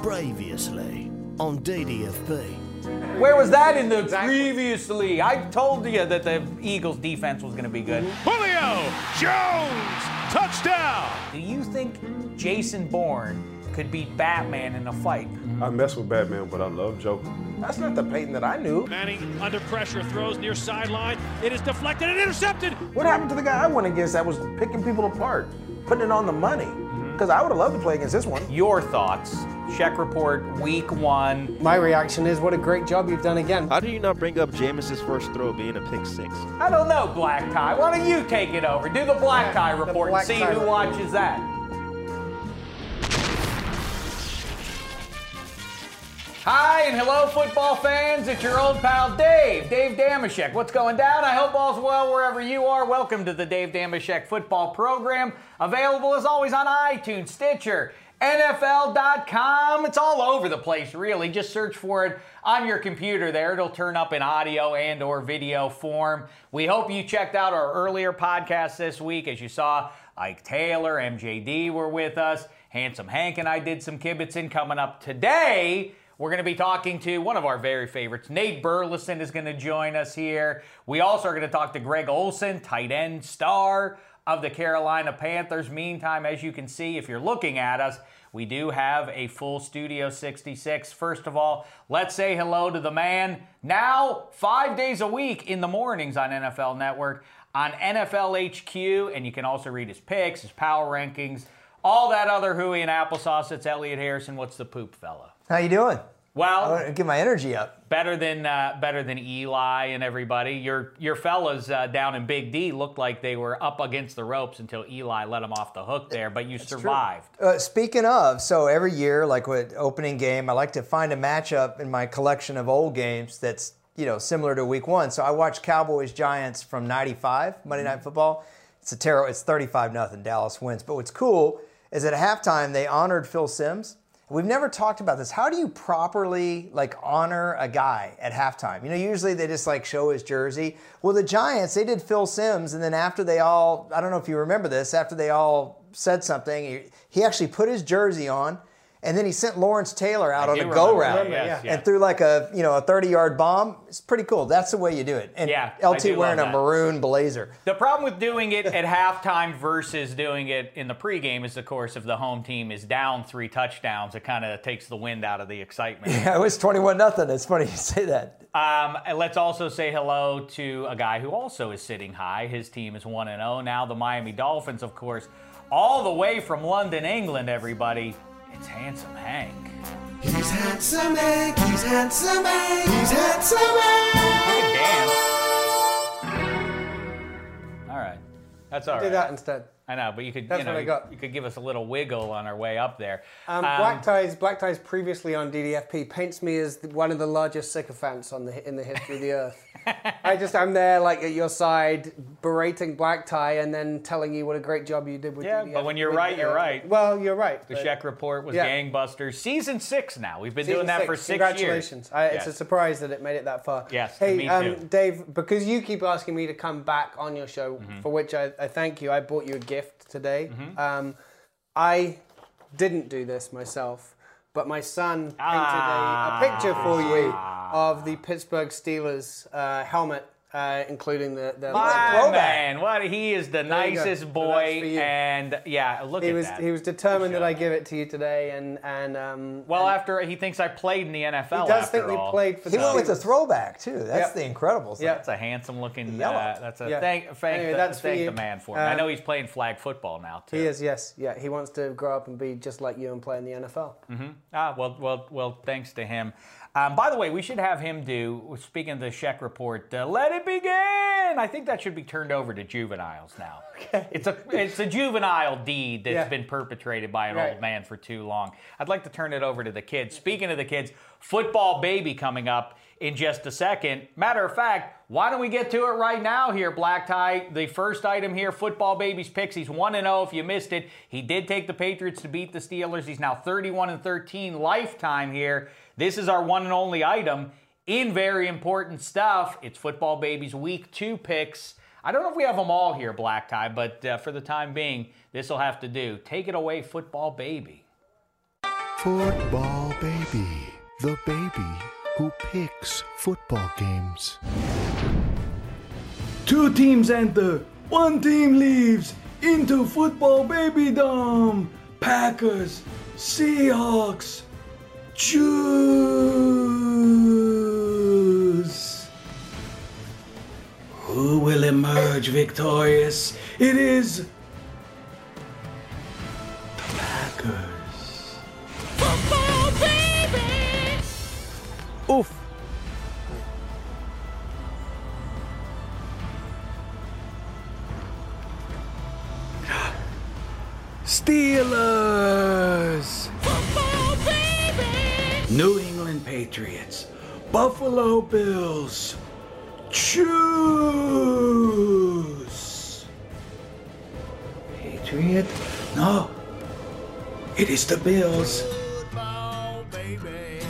Previously on DDFP. Where was that in the previously? I told you that the Eagles' defense was going to be good. Julio Jones, touchdown! Do you think Jason Bourne could beat Batman in a fight? I mess with Batman, but I love Joker. That's not the Peyton that I knew. Manning under pressure, throws near sideline. It is deflected and intercepted. What happened to the guy I went against that was picking people apart, putting it on the money? Because I would have loved to play against this one. Your thoughts? Check report, week 1. My reaction is, what a great job you've done again. How do you not bring up Jameis's first throw being a pick six? I don't know, Black Tie. Why don't you take it over? Do the Black Tie report and see who watches that. Hi and hello, football fans. It's your old pal Dave Dameshek. What's going down? I hope all's well wherever you are. Welcome to the Dave Dameshek football program. Available as always on iTunes, Stitcher, NFL.com. It's all over the place, really. Just search for it on your computer there. It'll turn up in audio and or video form. We hope you checked out our earlier podcast this week. As you saw, Ike Taylor, MJD were with us. Handsome Hank and I did some kibitzing. Coming up today, we're going to be talking to one of our very favorites. Nate Burleson is going to join us here. We also are going to talk to Greg Olsen, tight end star of the Carolina Panthers. Meantime, as you can see, if you're looking at us, we do have a full Studio 66. First of all, let's say hello to the man now 5 days a week in the mornings on NFL Network, on NFL HQ, and you can also read his picks, his power rankings, all that other hooey and applesauce. It's Elliot Harrison. What's the poop, fella? How you doing? Well, I want to get my energy up. Better than Eli and everybody. Your fellas down in Big D looked like they were up against the ropes until Eli let them off the hook there, but you survived. Speaking of, so every year, like with opening game, I like to find a matchup in my collection of old games that's, similar to week 1. So I watched Cowboys-Giants from 95, Monday Night Football. It's 35-0. Dallas wins. But what's cool is at halftime, they honored Phil Simms. We've never talked about this. How do you properly honor a guy at halftime? Usually they just show his jersey. Well, the Giants, they did Phil Simms, and then after they all, I don't know if you remember this, after they all said something, he actually put his jersey on, and then he sent Lawrence Taylor out on a go route and threw a 30-yard bomb. It's pretty cool. That's the way you do it. And LT wearing a maroon blazer. The problem with doing it at halftime versus doing it in the pregame is, of course, if the home team is down 3 touchdowns, it kind of takes the wind out of the excitement. Yeah, it was 21-0. It's funny you say that. And let's also say hello to a guy who also is sitting high. His team is 1-0 now. The Miami Dolphins, of course, all the way from London, England, everybody. It's Handsome Hank. He's Handsome Hank, he's Handsome Hank, he's Handsome Hank. You can dance. All right. That's all right. Do that instead. I know, but you could, That's what I got. You could give us a little wiggle on our way up there. Black Ties previously on DDFP paints me as one of the largest sycophants in the history of the earth. I'm there at your side, berating Black Tie and then telling you what a great job you did with DDFP. Yeah, but when you're right, you're right. Well, you're right. The Sheck Report was gangbusters. Season 6 now. We've been doing that for 6 years. Congratulations. It's a surprise that it made it that far. Yes, hey, me too. Dave, because you keep asking me to come back on your show, for which I thank you. I bought you a gift today. I didn't do this myself, but my son painted a picture for you of the Pittsburgh Steelers helmet, including the throwback. Man, he is the nicest boy, and look at that. He was determined that I give it to you today, and after he thinks I played in the NFL. He does think he played for. He went with the throwback too. That's the incredible thing. Yeah, that's a handsome looking. Thank the man for it. I know he's playing flag football now too. He is, yes, yeah. He wants to grow up and be just like you and play in the NFL. Well, thanks to him. By the way, we should have him do, speaking of the Sheck Report, Let It Begin! I think that should be turned over to juveniles now. Okay. It's a juvenile deed that's been perpetrated by an old man for too long. I'd like to turn it over to the kids. Speaking of the kids, football baby coming up in just a second. Matter of fact, why don't we get to it right now here, Black Tie? The first item here, football baby's picks. He's 1-0 if you missed it. He did take the Patriots to beat the Steelers. He's now 31-13 lifetime here. This is our one and only item in very important stuff. It's football baby's week 2 picks. I don't know if we have them all here, Black Tie, but for the time being, this will have to do. Take it away, football baby. Football Baby, the baby who picks football games. 2 teams enter, 1 team leaves into Football Baby Dome. Packers, Seahawks, choose. Who will emerge victorious? It is the Packers. Football baby! Oof. Steelers. Football baby! New England Patriots. Buffalo Bills. Choose. Patriot? No. It is the Bills. Football baby!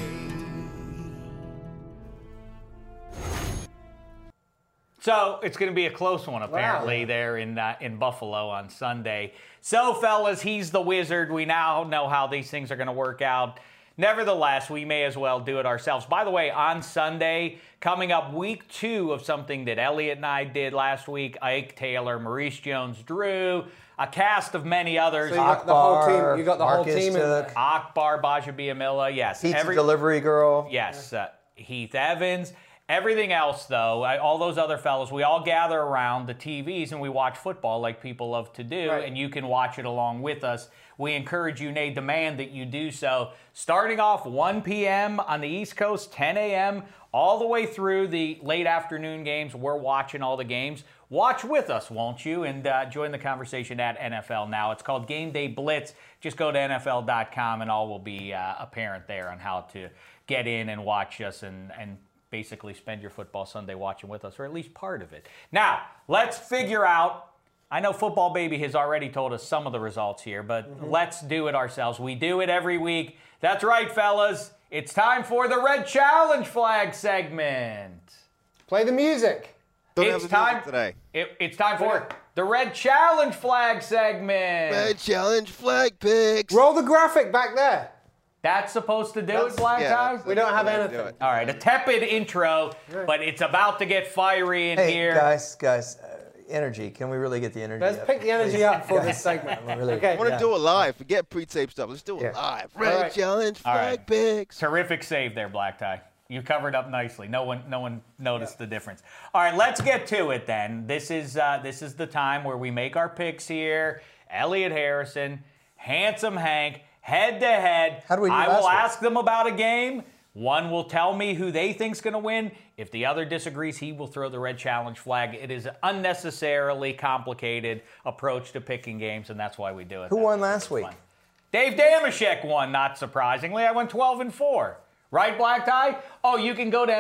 So it's going to be a close one, apparently, there in Buffalo on Sunday. So, fellas, he's the wizard. We now know how these things are going to work out. Nevertheless, we may as well do it ourselves. By the way, on Sunday, coming up week 2 of something that Elliot and I did last week, Ike Taylor, Maurice Jones-Drew, a cast of many others. So you got the whole team. You got the whole Marcus team in there. Took, Akbar Bajabiamila, yes. Pizza Delivery Girl. Yes, Heath Evans. Everything else, though, all those other fellows, we all gather around the TVs and we watch football like people love to do, Right. and you can watch it along with us. We encourage you, nay, demand that you do so. Starting off 1 p.m. on the East Coast, 10 a.m., all the way through the late afternoon games. We're watching all the games. Watch with us, won't you? And join the conversation at NFL Now. It's called Game Day Blitz. Just go to NFL.com and all will be apparent there on how to get in and watch us and basically spend your football Sunday watching with us, or at least part of it. Now, let's figure out, I know Football Baby has already told us some of the results here, but let's do it ourselves. We do it every week. That's right, fellas. It's time for the Red Challenge Flag segment. Play the music. Don't It's have the time, music today. it's time for the Red Challenge Flag segment. Red Challenge Flag Picks. Roll the graphic back there. That's supposed to do it, Black Tie? We don't have Do anything. it. All right, a tepid intro, but it's about to get fiery in Hey, here. guys, energy. Can we really get the energy Let's up? pick the energy up for this segment. Okay. I want to do it live. Forget pre-tape stuff. Let's do it live. Red All right. Challenge All Flag right. Picks. Terrific save there, Black Tie. You covered up nicely. No one noticed the difference. All right, let's get to it then. This is the time where we make our picks here. Elliot Harrison, Handsome Hank, head to head. How do we do I last will week? ask them about a game. One will tell me who they think's going to win. If the other disagrees, he will throw the red challenge flag. It is an unnecessarily complicated approach to picking games, and that's why we do it. Who that won way. last It's week? fun. Dave Damashek won, not surprisingly. I went 12-4. Right, Black Tie? Oh, you can go to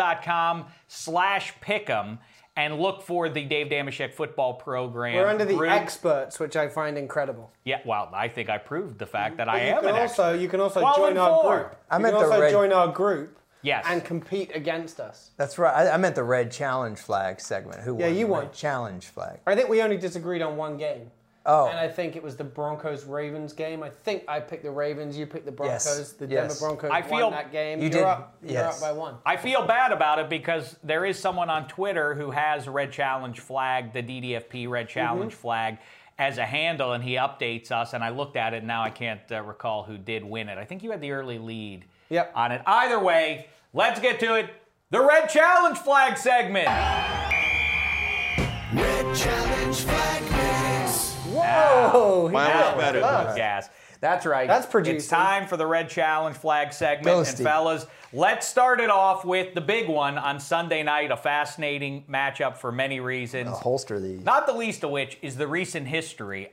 NFL.com/pick'em and look for the Dave Damashek football program. We're under the group. experts, which I find incredible. Yeah, well, I think I proved the fact that I But am an expert. You can also 12 join and our 4. group. I You meant can the also red- join our group. Yes. And compete against us. That's right. I meant the Red Challenge Flag segment. Who won? Yeah, you the won. Red Challenge Flag. I think we only disagreed on one game. Oh. And I think it was the Broncos-Ravens game. I think I picked the Ravens, you picked the Broncos. Yes, The yes. Denver Broncos I feel- won that game. You You're did, up. You're yes. up by 1. I feel bad about it because there is someone on Twitter who has Red Challenge Flag, the DDFP Red Challenge Flag, as a handle, and he updates us, and I looked at it, and now I can't recall who did win it. I think you had the early lead Yep. on it. Either way, let's get to it. The Red Challenge Flag segment. Red Challenge Flag Picks. Whoa! Mine was better. Gas. That's right. That's producing. It's time for the Red Challenge Flag segment. Go, And Steve. fellas, let's start it off with the big one on Sunday night, a fascinating matchup for many reasons. I'll holster these. Not the least of which is the recent history.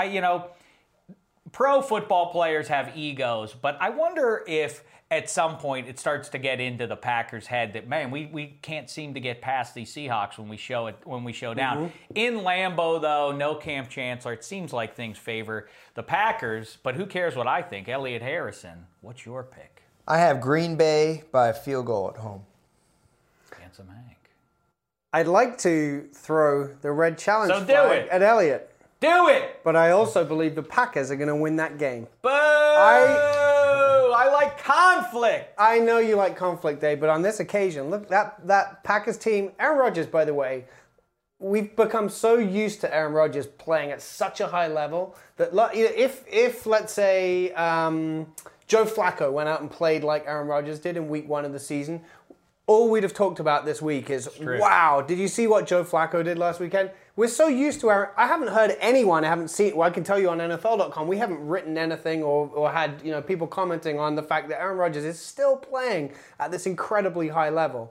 Pro football players have egos, but I wonder if at some point it starts to get into the Packers' head that, man, we can't seem to get past these Seahawks when we show down. In Lambeau, though, no Camp Chancellor. It seems like things favor the Packers, but who cares what I think? Elliot Harrison, what's your pick? I have Green Bay by a field goal at home. Handsome Hank. I'd like to throw the red challenge So do flag it. at Elliott. Do it! But I also believe the Packers are going to win that game. Boo! like conflict. I know you like conflict, Dave, but on this occasion, look, that Packers team, Aaron Rodgers, by the way, we've become so used to Aaron Rodgers playing at such a high level that if let's say, Joe Flacco went out and played like Aaron Rodgers did in week 1 of the season, all we'd have talked about this week is, wow, did you see what Joe Flacco did last weekend? We're so used to Aaron. I haven't heard anyone, I haven't seen, well, I can tell you on NFL.com, we haven't written anything or had people commenting on the fact that Aaron Rodgers is still playing at this incredibly high level.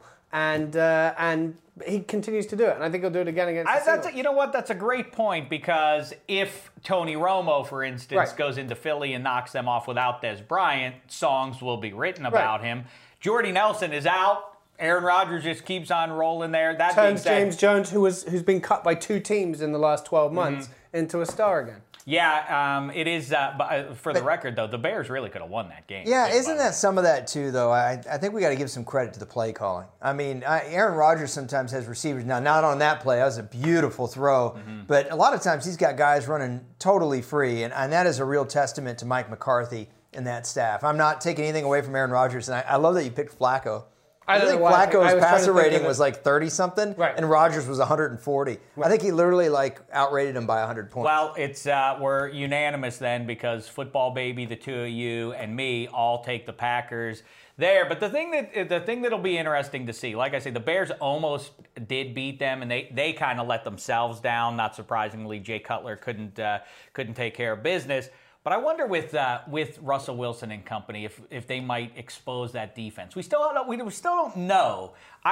And he continues to do it, and I think he'll do it again against the Seahawks. You know what? That's a great point, because if Tony Romo, for instance, goes into Philly and knocks them off without Dez Bryant, songs will be written about him. Jordy Nelson is out. Aaron Rodgers just keeps on rolling there. That turns James Jones, who's been cut by 2 teams in the last 12 months, into a star again. Yeah, it is. But for the record, though, the Bears really could have won that game. Yeah, isn't that some of that, too, though? I think we got to give some credit to the play calling. I mean, Aaron Rodgers sometimes has receivers. Now, not on that play. That was a beautiful throw. But a lot of times he's got guys running totally free, and that is a real testament to Mike McCarthy and that staff. I'm not taking anything away from Aaron Rodgers, and I love that you picked Flacco. I think Flacco's passer rating was like 30-something, and Rodgers was 140. I think he literally outrated him by 100 points. Well, it's we're unanimous then, because football baby, the two of you and me all take the Packers there. But the thing that'll be interesting to see, like I say, the Bears almost did beat them, and they kind of let themselves down. Not surprisingly, Jay Cutler couldn't take care of business. But I wonder with Russell Wilson and company if they might expose that defense. We still don't know.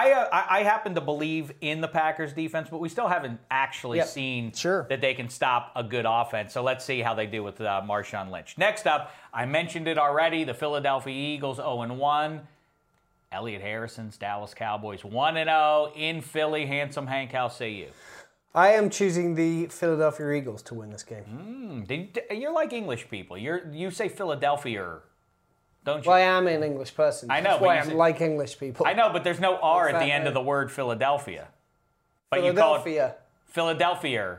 I happen to believe in the Packers defense, but we still haven't actually seen that they can stop a good offense. So let's see how they do with Marshawn Lynch. Next up, I mentioned it already, the Philadelphia Eagles 0-1. Elliott Harrison's Dallas Cowboys 1-0 in Philly. Handsome Hank, how say you? I am choosing the Philadelphia Eagles to win this game. You're like English people. You say Philadelphia, don't you? Well, I am an English person. I know. That's why I'm like English people. I know, but there's no R at the end of the word Philadelphia. But Philadelphia. You call it Philadelphia.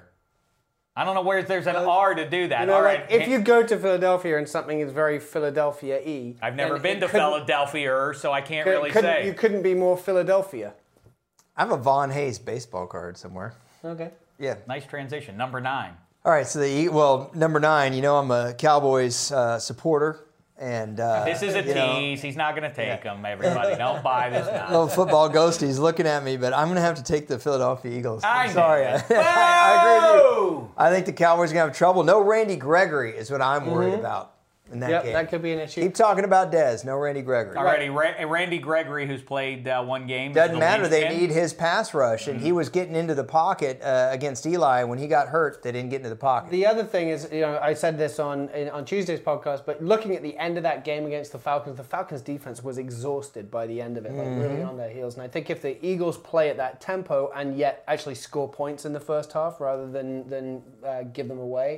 I don't know where there's an R to do that. All right. If you go to Philadelphia and something is very Philadelphia-y. I've never been to Philadelphia, so I can't really say. You couldn't be more Philadelphia. I have a Von Hayes baseball card somewhere. Okay. Yeah. Nice transition. Number 9. All right, so number 9, I'm a Cowboys supporter. And this is a tease. He's not going to take them, everybody. Don't buy this now. Little football ghosties looking at me, but I'm going to have to take the Philadelphia Eagles. I'm sorry. I agree with you. I think the Cowboys are going to have trouble. No Randy Gregory is what I'm worried about in that game. That could be an issue. Keep talking about Dez. No Randy Gregory. Alrighty, Randy Gregory, who's played one game. Doesn't matter. They need his pass rush, and he was getting into the pocket against Eli. When he got hurt, they didn't get into the pocket. The other thing is, I said this on Tuesday's podcast, but looking at the end of that game against the Falcons defense was exhausted by the end of it, really on their heels. And I think if the Eagles play at that tempo and yet actually score points in the first half rather than give them away,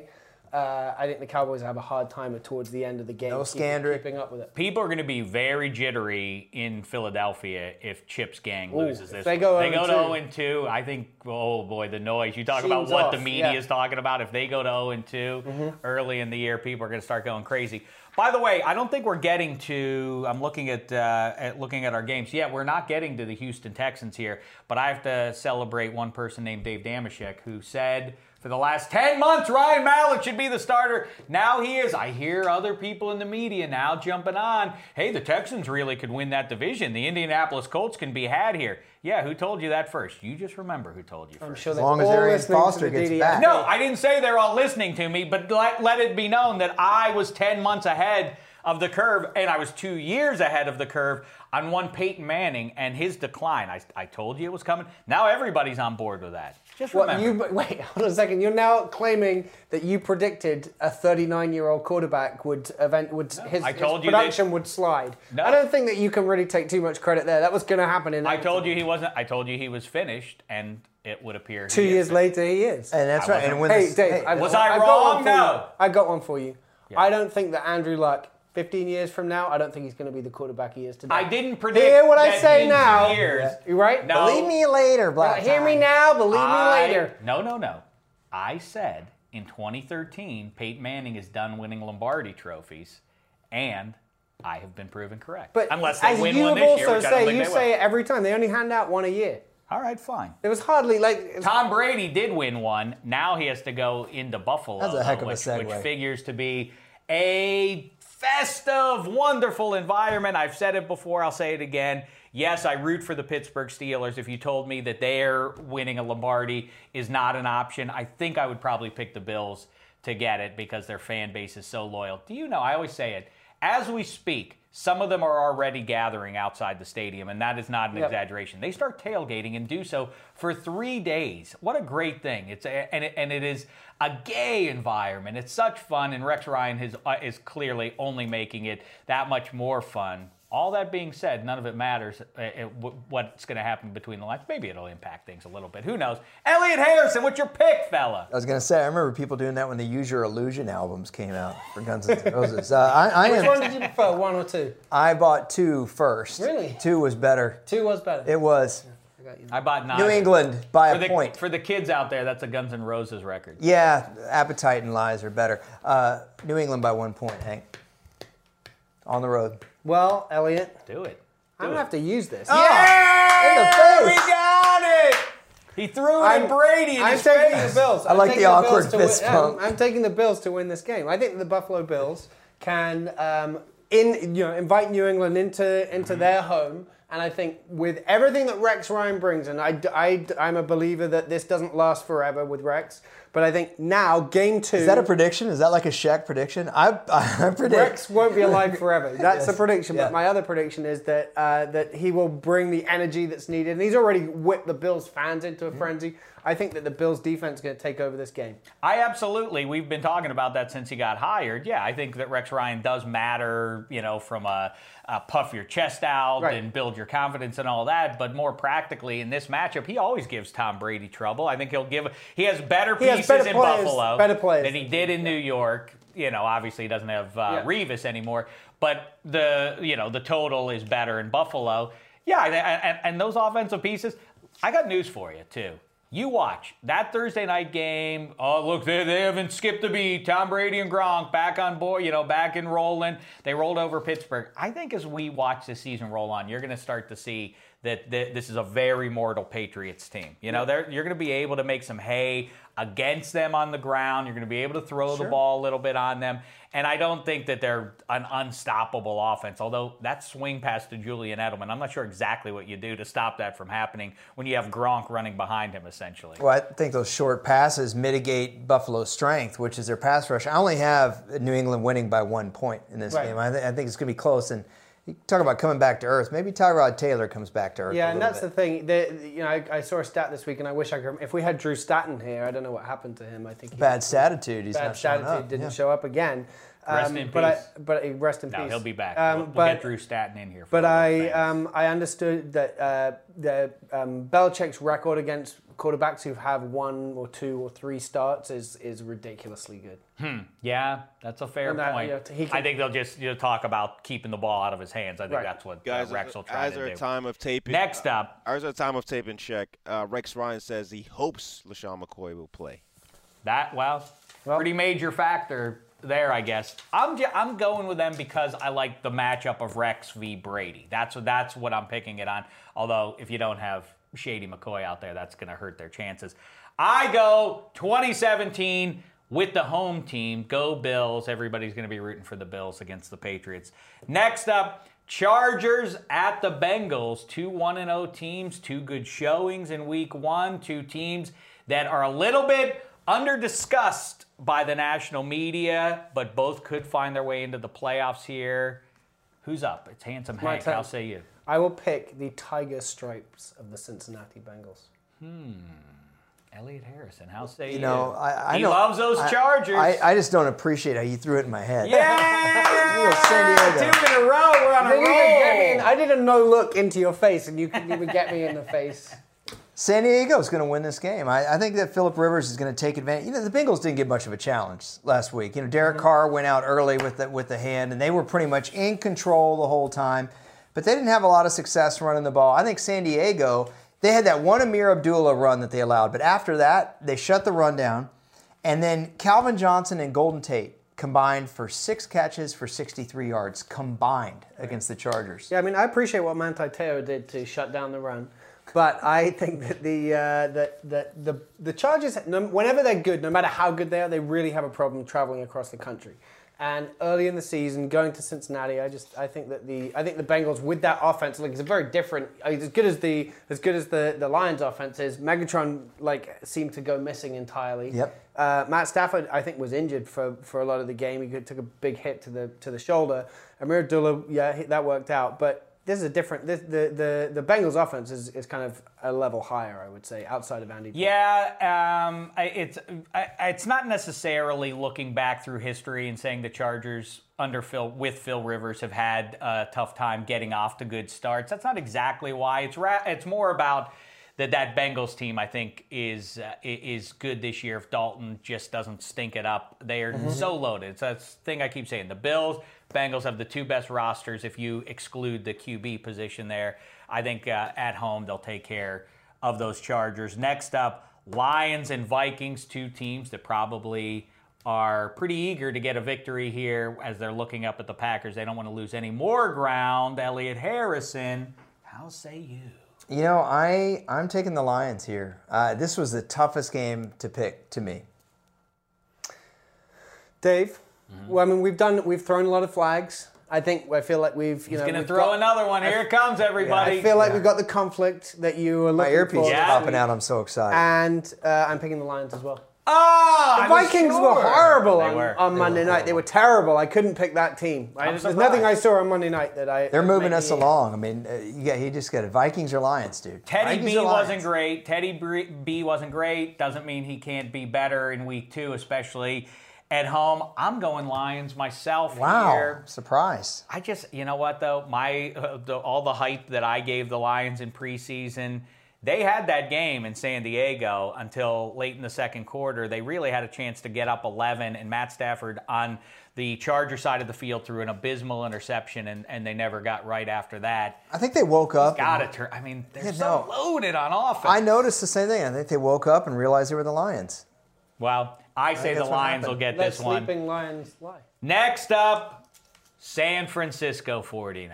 I think the Cowboys have a hard time towards the end of the game. No Scandrick. Keeping up with it. People are going to be very jittery in Philadelphia if Chip's gang loses this. They go to 0-2. I think, oh boy, the noise. You talk about what the media is talking about. If they go to 0-2 early in the year, people are going to start going crazy. By the way, I don't think we're getting to. I'm looking at our games. Yeah, we're not getting to the Houston Texans here, but I have to celebrate one person named Dave Damashek who said, for the last 10 months, Ryan Mallett should be the starter. Now he is. I hear other people in the media now jumping on. Hey, the Texans really could win that division. The Indianapolis Colts can be had here. Yeah, who told you that first? You just remember who told you first. I'm sure as long as Arian Foster gets back. No, I didn't say they're all listening to me, but let it be known that I was 10 months ahead of the curve, and I was 2 years ahead of the curve on one Peyton Manning and his decline. I told you it was coming. Now everybody's on board with that. Just remember. Wait, hold on a second. You're now claiming that you predicted a 39-year-old quarterback his production would slide. No. I don't think that you can really take too much credit there. That was going to happen. I told you he wasn't. I told you he was finished, and it would appear 2 years later he is. And that's right. And Dave, was I wrong? No. I got one for you. Yeah. I don't think that Andrew Luck, 15 years from now, I don't think he's going to be the quarterback he is today. I didn't predict. Hear what I say now. Years. You right? No. Believe me later, Black. Hear me now. Believe me later. No. I said in 2013, Peyton Manning is done winning Lombardi trophies, and I have been proven correct. But unless they as win you one have this year, also which I don't say, think you they say will. it every time. They only hand out one a year. All right, fine. It was hardly like Tom Brady did win one. Now he has to go into Buffalo. That's a heck of a which segue. figures to be a festive, wonderful environment. I've said it before. I'll say it again. Yes, I root for the Pittsburgh Steelers. If you told me that they're winning a Lombardi is not an option, I think I would probably pick the Bills to get it because their fan base is so loyal. Do you know, I always say it, as we speak, some of them are already gathering outside the stadium, and that is not an exaggeration. They start tailgating and do so for 3 days. What a great thing. It is a gay environment. It's such fun, and Rex Ryan is clearly only making it that much more fun. All that being said, none of it matters what's going to happen between the lines. Maybe it'll impact things a little bit. Who knows? Elliot Harrison, what's your pick, fella? I was going to say, I remember people doing that when the Use Your Illusion albums came out for Guns N' Roses. Which one did you prefer, 1 or 2? I bought 2 first. Really? 2 was better. 2 was better? It was. I bought 9. New England by a point. For the kids out there, that's a Guns N' Roses record. Yeah, Appetite and Lies are better. New England by 1 point, Hank. On the road. Well, Elliot. Do it. I'm going to have to use this. Yeah! In the face! We got it! He threw it at Brady in his face. I'm taking the Bills. I like the awkward fist pump. I'm taking the Bills to win this game. I think the Buffalo Bills can invite New England into their home. And I think with everything that Rex Ryan brings, and I'm a believer that this doesn't last forever with Rex, but I think now, game 2... Is that a prediction? Is that like a Shaq prediction? I predict... Rex won't be alive forever. That's Yes. a prediction. Yeah. But my other prediction is that that he will bring the energy that's needed. And he's already whipped the Bills fans into a frenzy. I think that the Bills defense is going to take over this game. We've been talking about that since he got hired. Yeah, I think that Rex Ryan does matter, from a puff your chest out and build your confidence and all that. But more practically in this matchup, he always gives Tom Brady trouble. I think he has better pieces in Buffalo than he did in New York. Obviously he doesn't have Revis anymore, but the total is better in Buffalo. Yeah, and those offensive pieces, I got news for you too. You watch that Thursday night game. Oh, look, they haven't skipped a beat. Tom Brady and Gronk back on board, back and rolling. They rolled over Pittsburgh. I think as we watch this season roll on, you're going to start to see that this is a very mortal Patriots team. You're going to be able to make some hay against them on the ground. You're going to be able to throw the ball a little bit on them. And I don't think that they're an unstoppable offense, although that swing pass to Julian Edelman, I'm not sure exactly what you do to stop that from happening when you have Gronk running behind him, essentially. Well, I think those short passes mitigate Buffalo's strength, which is their pass rush. I only have New England winning by 1 point in this game. I think it's going to be close. And you talk about coming back to earth. Maybe Tyrod Taylor comes back to earth. Yeah, and that's the thing. I saw a stat this week, and I wish I could. If we had Drew Statton here, I don't know what happened to him. I think bad statitude. He's bad not showing up. didn't show up again. Rest in peace. But rest in peace. No, he'll be back. We'll get Drew Statton in here. But I understood that Belichick's record against quarterbacks who have 1 or 2 or 3 starts is ridiculously good. Yeah, that's a fair point. I think they'll just talk about keeping the ball out of his hands. I think that's what Rex will try to do. Time of taping, Next up. As our time of taping check, Rex Ryan says he hopes LaShawn McCoy will play. Pretty major factor there, I guess. I'm going with them because I like the matchup of Rex v. Brady. That's what I'm picking it on. Although if you don't have Shady McCoy out there, that's going to hurt their chances. I go 2017 with the home team. Go Bills. Everybody's going to be rooting for the Bills against the Patriots. Next up, Chargers at the Bengals. 2 1-0 teams, 2 good showings in week 1. 2 teams that are a little bit under-discussed by the national media, but both could find their way into the playoffs here. Who's up? It's Handsome Hank. I'll say you. I will pick the Tiger Stripes of the Cincinnati Bengals. Elliot Harrison. How say you? He loves those Chargers. I just don't appreciate how you threw it in my head. Yeah! San Diego. 2 in a row. We're on a roll. I did a no look into your face, and you couldn't even get me in the face. San Diego is going to win this game. I think that Phillip Rivers is going to take advantage. The Bengals didn't get much of a challenge last week. Derek Carr went out early with the hand, and they were pretty much in control the whole time. But they didn't have a lot of success running the ball. I think San Diego, they had that one Amir Abdullah run that they allowed. But after that, they shut the run down. And then Calvin Johnson and Golden Tate combined for 6 catches for 63 yards combined against the Chargers. Yeah, I mean, I appreciate what Manti Te'o did to shut down the run, but I think that the Chargers, whenever they're good, no matter how good they are, they really have a problem traveling across the country. And early in the season, going to Cincinnati, I think the Bengals with that offense, like, it's a very different. As good as the Lions offense is, Megatron seemed to go missing entirely. Yep. Matt Stafford, I think, was injured for a lot of the game. He took a big hit to the shoulder. Amir Abdullah, that worked out, but. This is a different. The Bengals offense is kind of a level higher, I would say, outside of Andy. Yeah, it's not necessarily looking back through history and saying the Chargers with Phil Rivers have had a tough time getting off to good starts. That's not exactly why. It's more about that Bengals team, I think, is good this year if Dalton just doesn't stink it up. They are so loaded. It's a thing I keep saying. The Bills, Bengals have the 2 best rosters if you exclude the QB position there. I think at home they'll take care of those Chargers. Next up, Lions and Vikings, 2 teams that probably are pretty eager to get a victory here as they're looking up at the Packers. They don't want to lose any more ground. Elliot Harrison, how say you? You know, I'm taking the Lions here. This was the toughest game to pick to me. Dave, well, I mean, we've thrown a lot of flags. I feel like we've, He's going to throw another one. Here it comes, everybody. I feel like we've got the conflict that you were looking for. My earpiece is popping out. I'm so excited. And I'm picking the Lions as well. Oh, the Vikings were horrible on Monday night. Horrible. They were terrible. I couldn't pick that team. There's nothing I saw on Monday night that They're moving us along. I mean, he just got it. Vikings or Lions, dude. Teddy B wasn't great. Teddy B wasn't great. Doesn't mean he can't be better in week 2, especially at home. I'm going Lions myself here. Wow, surprise. I just, you know what, though? All the hype that I gave the Lions in preseason, they had that game in San Diego until late in the second quarter. They really had a chance to get up 11, and Matt Stafford on the Charger side of the field threw an abysmal interception, and they never got right after that. I think they woke up. They're so loaded on offense. I noticed the same thing. I think they woke up and realized they were the Lions. Well, I say the Lions will get this one. Sleeping Lions lie. Next up, San Francisco 49ers.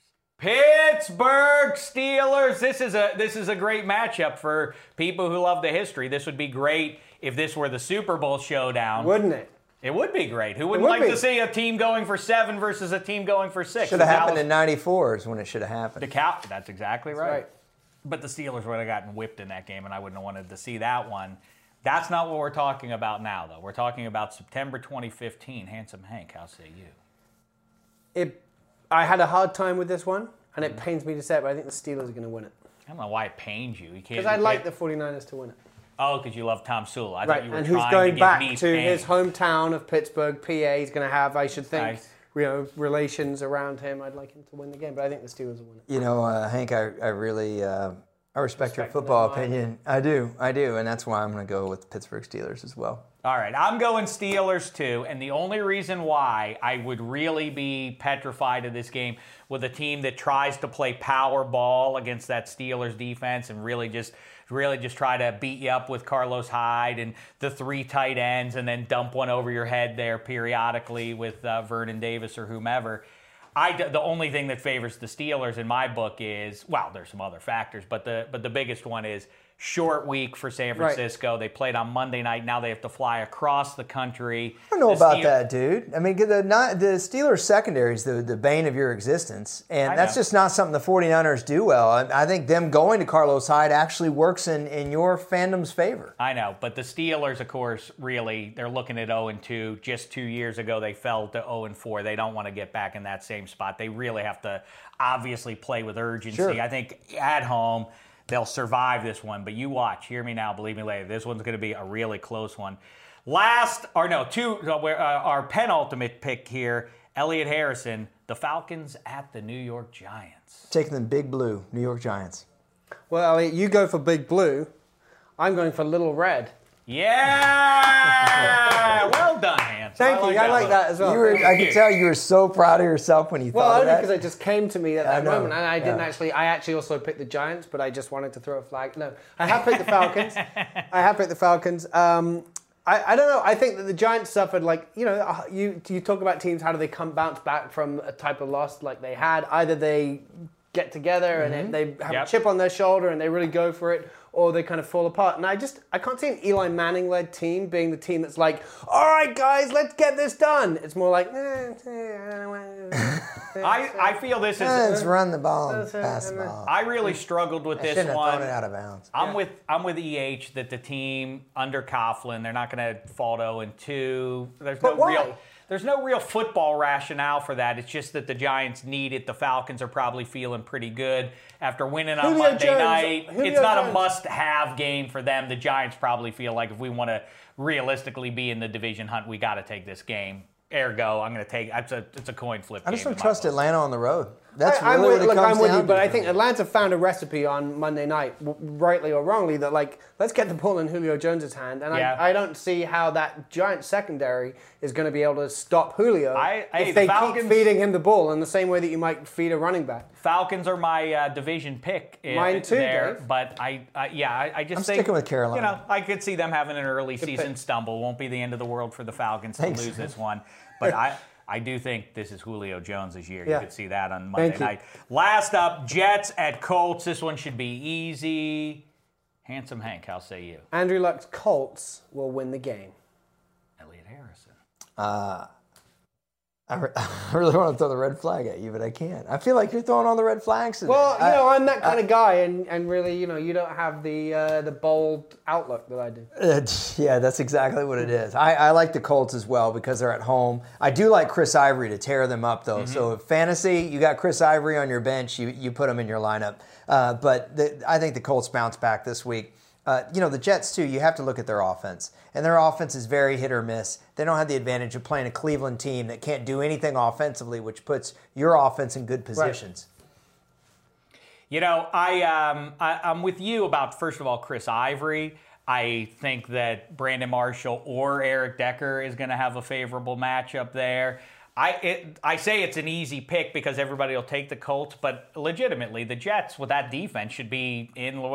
Pittsburgh Steelers. This is a great matchup for people who love the history. This would be great if this were the Super Bowl showdown. Wouldn't it? It would be great. Who wouldn't like to see a team going for 7 versus a team going for 6? Should have happened in '94 is when it should have happened. That's exactly right. But the Steelers would have gotten whipped in that game, and I wouldn't have wanted to see that one. That's not what we're talking about now, though. We're talking about September 2015. Handsome Hank, how say you? I had a hard time with this one, and it pains me to say it, but I think the Steelers are going to win it. I don't know why it pains you. Because I'd like the 49ers to win it. Oh, because you love Tom Sula. I right, thought you were and trying who's going to back give me to pain. his hometown of Pittsburgh, PA. He's going to have, I should think, Nice. Relations around him. I'd like him to win the game, but I think the Steelers will win it. You know, Hank, I really I respect your football opinion. I do, and that's why I'm going to go with Pittsburgh Steelers as well. All right, I'm going Steelers too, and the only reason why I would really be petrified of this game with a team that tries to play power ball against that Steelers defense and really just try to beat you up with Carlos Hyde and the 3 tight ends and then dump one over your head there periodically with Vernon Davis or whomever. The only thing that favors the Steelers in my book is, well, there's some other factors, but the biggest one is short week for San Francisco. Right. They played on Monday night. Now they have to fly across the country. I don't know about that, dude. I mean, the Steelers secondary is the bane of your existence, and that's just not something the 49ers do well. I think them going to Carlos Hyde actually works in your fandom's favor. I know, but the Steelers, of course, really, they're looking at 0-2. Just 2 years ago, they fell to 0-4. They don't want to get back in that same spot. They really have to obviously play with urgency. Sure. I think at home, they'll survive this one, but you watch. Hear me now, believe me later. This one's going to be a really close one. Our penultimate pick here, Elliot Harrison, the Falcons at the New York Giants. Taking them big blue, New York Giants. Well, Elliot, you go for big blue. I'm going for little red. Yeah! Well done, Hans. Thank you. I like that as well. I could tell you were so proud of yourself when you thought of that. Well, only because it just came to me at that moment. And I didn't actually, I actually also picked the Giants, but I just wanted to throw a flag. No, I have picked the Falcons. I don't know. I think that the Giants suffered, you talk about teams, how do they bounce back from a type of loss like they had? Either they get together and they have a chip on their shoulder and they really go for it, or they kind of fall apart. And I can't see an Eli Manning-led team being the team that's like, all right, guys, let's get this done. It's more like, I feel this is... Let's run the ball and pass the ball. I really struggled with this shouldn't one. have thrown it out of bounds. I'm with EH that the team under Coughlin, they're not going to fall to 0-2. There's no real football rationale for that. It's just that the Giants need it. The Falcons are probably feeling pretty good after winning on Monday night. It's not a must-have game for them. The Giants probably feel like if we want to realistically be in the division hunt, we got to take this game. Ergo, I'm going to take it's a coin flip. I just don't trust Atlanta on the road. I'm with you, but I think Atlanta found a recipe on Monday night, rightly or wrongly, that let's get the ball in Julio Jones' hand, and I don't see how that Giant secondary is going to be able to stop Julio if they keep feeding him the ball in the same way that you might feed a running back. Falcons are my division pick. Mine too, there, Dave. But I just I'm think sticking with Carolina. I could see them having an early season stumble. Won't be the end of the world for the Falcons to lose this one, but I do think this is Julio Jones' year. You could see that on Monday night. Last up, Jets at Colts. This one should be easy. Handsome Hank, how say you? Andrew Luck's Colts will win the game. Elliot Harrison. I really want to throw the red flag at you, but I can't. I feel like you're throwing on the red flags today. Well, I'm that kind of guy, and really, you don't have the bold outlook that I do. Yeah, that's exactly what it is. I like the Colts as well because they're at home. I do like Chris Ivory to tear them up, though. So if fantasy, you got Chris Ivory on your bench, you put him in your lineup. But I think the Colts bounce back this week. The Jets, too, you have to look at their offense. And their offense is very hit or miss. They don't have the advantage of playing a Cleveland team that can't do anything offensively, which puts your offense in good positions. Right. I'm with you about, first of all, Chris Ivory. I think that Brandon Marshall or Eric Decker is going to have a favorable matchup there. I say it's an easy pick because everybody will take the Colts, but legitimately, the Jets with that defense shouldn't be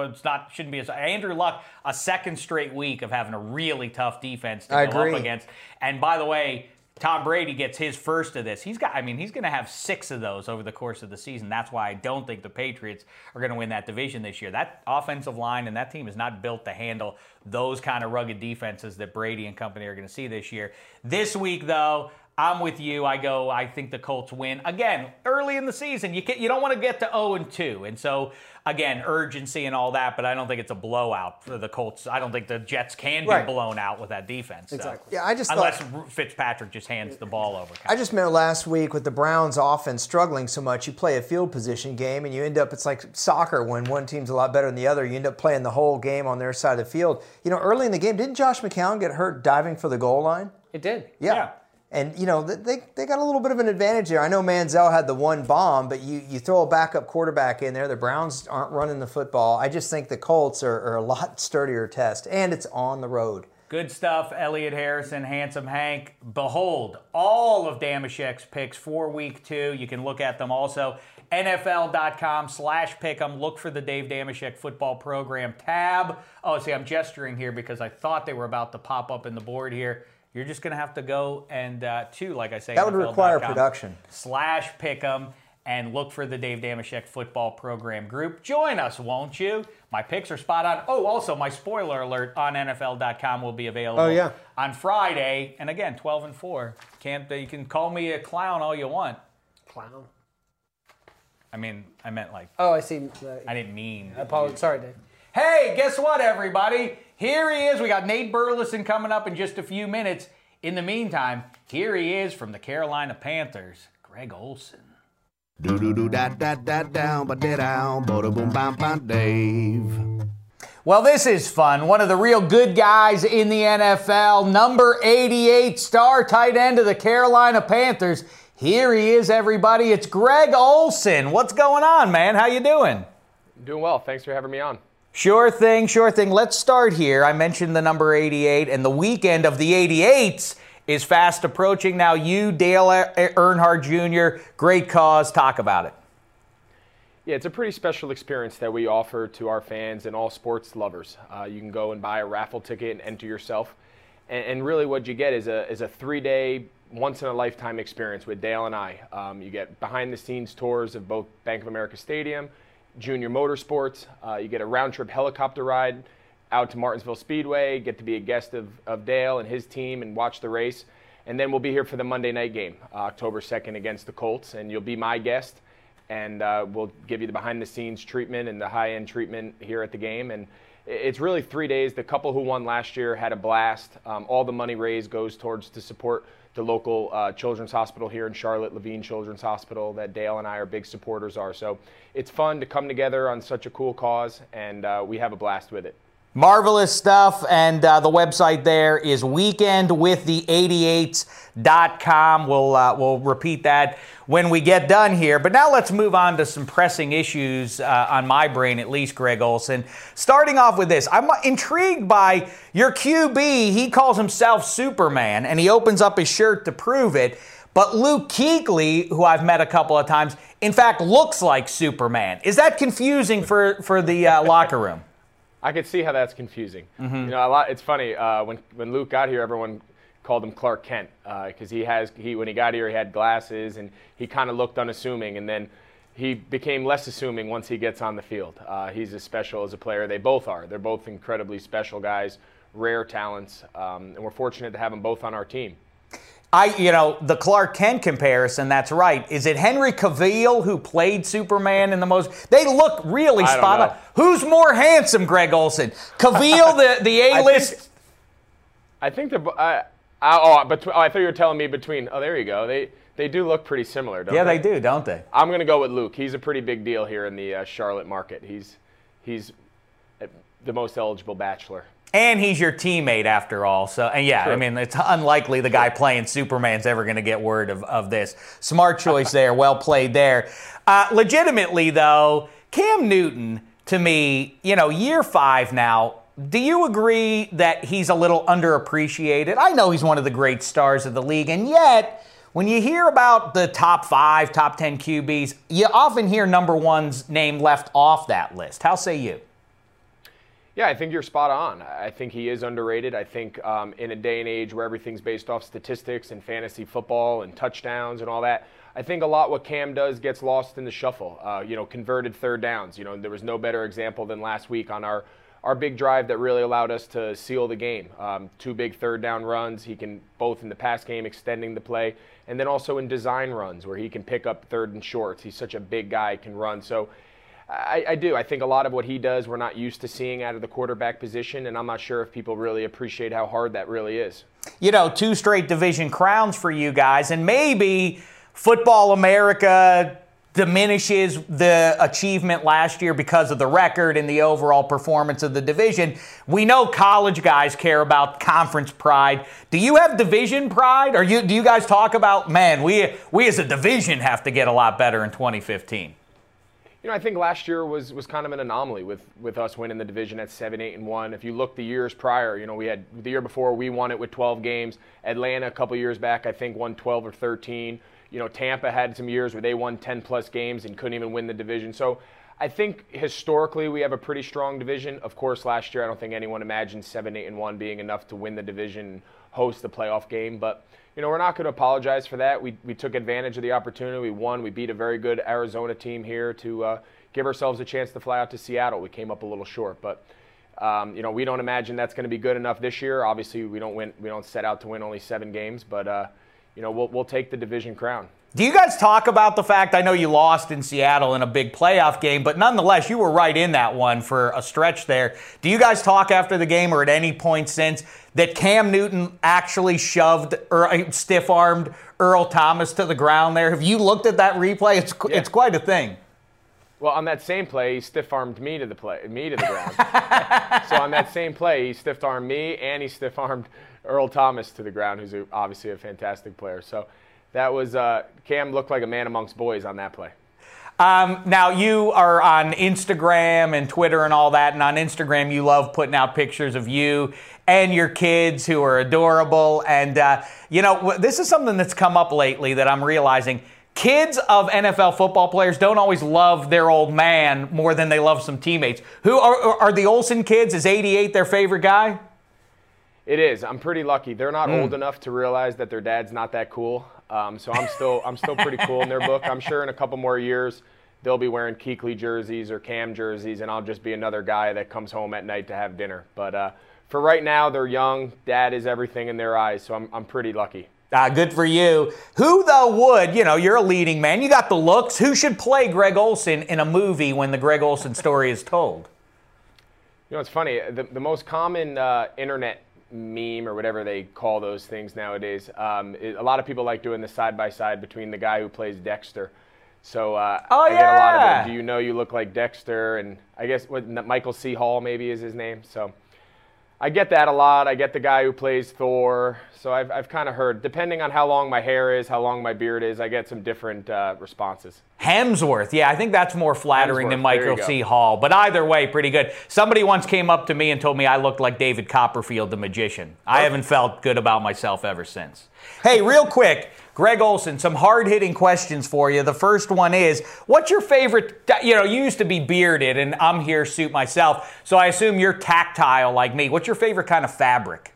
Andrew Luck, a second straight week of having a really tough defense to go up against. And by the way, Tom Brady gets his first of this. He's going to have 6 of those over the course of the season. That's why I don't think the Patriots are going to win that division this year. That offensive line and that team is not built to handle those kind of rugged defenses that Brady and company are going to see this year. This week, though, I'm with you. I think the Colts win. Again, early in the season, you don't want to get to 0-2. And so, again, urgency and all that, but I don't think it's a blowout for the Colts. I don't think the Jets can be blown out with that defense. Exactly. So. Yeah, unless Fitzpatrick just hands the ball over. I just meant last week with the Browns offense struggling so much, you play a field position game and you end up, it's like soccer when one team's a lot better than the other. You end up playing the whole game on their side of the field. Early in the game, didn't Josh McCown get hurt diving for the goal line? It did. Yeah. And, they got a little bit of an advantage there. I know Manziel had the one bomb, but you throw a backup quarterback in there. The Browns aren't running the football. I just think the Colts are a lot sturdier test, and it's on the road. Good stuff, Elliot Harrison, Handsome Hank. Behold, all of Damashek's picks for Week 2. You can look at them also. NFL.com/pick'em. Look for the Dave Damashek Football Program tab. Oh, see, I'm gesturing here because I thought they were about to pop up in the board here. You're just going to have to go and like I say, that would require production. /pick'em and look for the Dave Damashek Football Program group. Join us, won't you? My picks are spot on. Oh, also, my spoiler alert on NFL.com will be available on Friday. And again, 12-4. You can call me a clown all you want. Clown? I meant like... Oh, I see. I didn't mean... Apologies. Sorry, Dave. Hey, guess what, everybody? Here he is. We got Nate Burleson coming up in just a few minutes. In the meantime, here he is from the Carolina Panthers, Greg Olsen. Dave. Well, this is fun. One of the real good guys in the NFL, number 88 star tight end of the Carolina Panthers. Here he is, everybody. It's Greg Olsen. What's going on, man? How you doing? Doing well. Thanks for having me on. Sure thing. Let's start here. I mentioned the number 88, and the weekend of the 88s is fast approaching. Now you, Dale Earnhardt Jr., great cause. Talk about it. Yeah, it's a pretty special experience that we offer to our fans and all sports lovers. You can go and buy a raffle ticket and enter yourself. And really what you get is a 3-day, once-in-a-lifetime experience with Dale and I. You get behind-the-scenes tours of both Bank of America Stadium, Junior Motorsports. You get a round-trip helicopter ride out to Martinsville Speedway, get to be a guest of Dale and his team and watch the race. And then we'll be here for the Monday night game, October 2nd against the Colts, and you'll be my guest. And we'll give you the behind-the-scenes treatment and the high-end treatment here at the game. And it's really 3 days. The couple who won last year had a blast. All the money raised goes towards to support the local children's hospital here in Charlotte, Levine Children's Hospital, that Dale and I are big supporters are. So it's fun to come together on such a cool cause, and we have a blast with it. Marvelous stuff, and the website there is weekendwiththe88s.com. We'll repeat that when we get done here. But now let's move on to some pressing issues on my brain, at least, Greg Olsen. Starting off with this, I'm intrigued by your QB. He calls himself Superman, and he opens up his shirt to prove it. But Luke Kuechly, who I've met a couple of times, in fact looks like Superman. Is that confusing for the locker room? I could see how that's confusing. Mm-hmm. You know, it's funny when Luke got here, everyone called him Clark Kent because when he got here, he had glasses and he kind of looked unassuming, and then he became less assuming once he gets on the field. He's as special as a player. They both are. They're both incredibly special guys, rare talents, and we're fortunate to have them both on our team. The Clark Kent comparison, that's right. Is it Henry Cavill who played Superman in the most? They look really spot on. Who's more handsome, Greg Olsen? Cavill, the A-list? I think they're. I thought you were telling me between. Oh, there you go. They do look pretty similar, don't they? Yeah, they do, don't they? I'm going to go with Luke. He's a pretty big deal here in the Charlotte market. He's the most eligible bachelor. And he's your teammate after all. So, and yeah, True. I mean, it's unlikely the guy playing Superman's ever going to get word of this. Smart choice there. Well played there. Legitimately, though, Cam Newton, to me, year 5 now, do you agree that he's a little underappreciated? I know he's one of the great stars of the league, and yet when you hear about the top 5, top 10 QBs, you often hear number one's name left off that list. How say you? Yeah, I think you're spot on. I think he is underrated. I think in a day and age where everything's based off statistics and fantasy football and touchdowns and all that, I think a lot what Cam does gets lost in the shuffle. Converted third downs. There was no better example than last week on our big drive that really allowed us to seal the game. 2 big third down runs. He can both in the pass game, extending the play, and then also in design runs where he can pick up third and shorts. He's such a big guy, can run. So I do. I think a lot of what he does we're not used to seeing out of the quarterback position, and I'm not sure if people really appreciate how hard that really is. 2 straight division crowns for you guys, and maybe Football America diminishes the achievement last year because of the record and the overall performance of the division. We know college guys care about conference pride. Do you have division pride? Or do you guys talk about, man, we as a division have to get a lot better in 2015? I think last year was kind of an anomaly with us winning the division at 7-8-1. If you look the years prior, we had the year before we won it with 12 games. Atlanta a couple years back, I think, won 12 or 13. Tampa had some years where they won 10-plus games and couldn't even win the division. So I think historically we have a pretty strong division. Of course, last year I don't think anyone imagined 7-8-1 being enough to win the division and host the playoff game. But we're not going to apologize for that. We took advantage of the opportunity. We won. We beat a very good Arizona team here to give ourselves a chance to fly out to Seattle. We came up a little short, but we don't imagine that's going to be good enough this year. Obviously, we don't set out to win only 7 games, but we'll take the division crown. Do you guys talk about the fact, I know you lost in Seattle in a big playoff game, but nonetheless, you were right in that one for a stretch there. Do you guys talk after the game or at any point since that Cam Newton actually shoved or stiff-armed Earl Thomas to the ground there? Have you looked at that replay? It's quite a thing. Well, on that same play, he stiff-armed me to the ground. So on that same play, he stiff-armed me and he stiff-armed Earl Thomas to the ground, who's obviously a fantastic player. So that was Cam looked like a man amongst boys on that play. Now, you are on Instagram and Twitter and all that, and on Instagram you love putting out pictures of you and your kids who are adorable. And, this is something that's come up lately that I'm realizing. Kids of NFL football players don't always love their old man more than they love some teammates. Who are the Olsen kids? Is 88 their favorite guy? It is. I'm pretty lucky. They're not old enough to realize that their dad's not that cool. So I'm still pretty cool in their book. I'm sure in a couple more years they'll be wearing Kuechly jerseys or Cam jerseys, and I'll just be another guy that comes home at night to have dinner. But for right now, they're young. Dad is everything in their eyes, so I'm pretty lucky. Good for you. Who, though, would, you're a leading man. You got the looks. Who should play Greg Olsen in a movie when the Greg Olsen story is told? It's funny. The most common internet meme or whatever they call those things nowadays, a lot of people like doing the side-by-side between the guy who plays Dexter. So I get a lot of it. Do you know you look like Dexter? And I guess Michael C. Hall maybe is his name. So I get that a lot. I get the guy who plays Thor. So I've kind of heard, depending on how long my hair is, how long my beard is, I get some different responses. Hemsworth. Yeah, I think that's more flattering than Michael C. Hall. But either way, pretty good. Somebody once came up to me and told me I looked like David Copperfield, the magician. I haven't felt good about myself ever since. Hey, real quick, Greg Olsen, some hard-hitting questions for you. The first one is, what's your favorite, you used to be bearded, and I'm here suit myself, so I assume you're tactile like me. What's your favorite kind of fabric?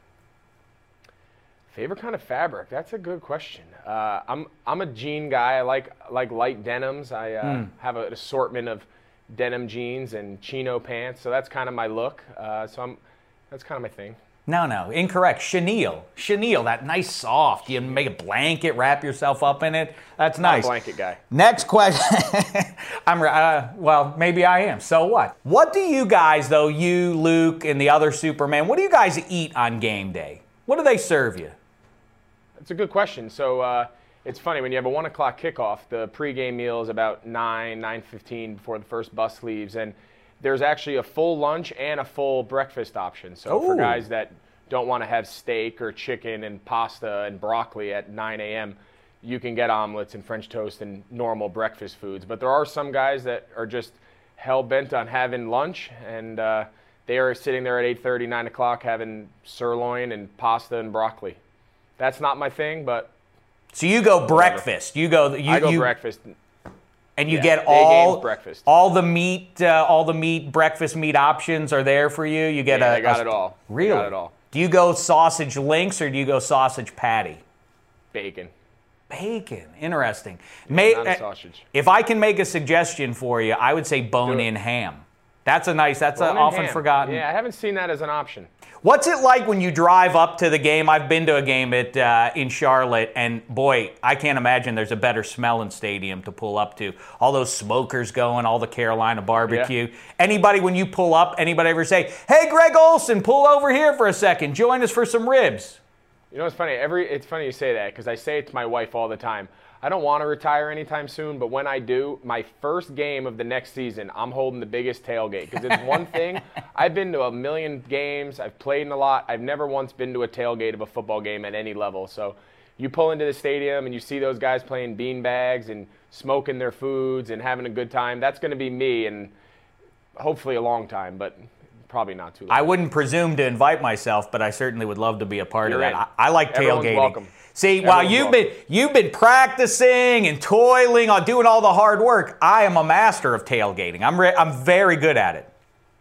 Favorite kind of fabric? That's a good question. I'm a jean guy. I like light denims. I have an assortment of denim jeans and chino pants, so that's kind of my look. That's kind of my thing. No, incorrect. Chenille, that nice soft. You make a blanket, wrap yourself up in it. That's nice. I'm a blanket guy. Next question. Well, maybe I am. So what? What do you guys, though, you, Luke, and the other Superman, what do you guys eat on game day? What do they serve you? That's a good question. So it's funny, when you have a 1 o'clock kickoff, the pregame meal is about 9:15 before the first bus leaves, and there's actually a full lunch and a full breakfast option. So for guys that don't want to have steak or chicken and pasta and broccoli at 9 a.m., you can get omelets and French toast and normal breakfast foods. But there are some guys that are just hell-bent on having lunch, and they are sitting there at 8:30, 9 o'clock having sirloin and pasta and broccoli. That's not my thing, but... So you go breakfast. I go breakfast. And you get all breakfast. all the meat, breakfast meat options are there for you. You get I got it all. Really? I got it all. Do you go sausage links or do you go sausage patty? Bacon. Interesting. Not a sausage. If I can make a suggestion for you, I would say bone-in ham. That's an often forgotten. Yeah, I haven't seen that as an option. What's it like when you drive up to the game? I've been to a game in Charlotte, and boy, I can't imagine there's a better smelling stadium to pull up to. All those smokers going, all the Carolina barbecue. Yeah. When you pull up, anybody ever say, "Hey, Greg Olsen, pull over here for a second. Join us for some ribs"? It's funny. It's funny you say that because I say it to my wife all the time. I don't want to retire anytime soon, but when I do, my first game of the next season, I'm holding the biggest tailgate. Because it's one thing, I've been to a million games, I've played in a lot, I've never once been to a tailgate of a football game at any level. So you pull into the stadium and you see those guys playing bean bags and smoking their foods and having a good time. That's going to be me, and hopefully a long time, but probably not too long. I wouldn't presume to invite myself, but I certainly would love to be a part of that. I like tailgating. Everyone's welcome. See, while you've been practicing and toiling on doing all the hard work, I am a master of tailgating. I'm very good at it.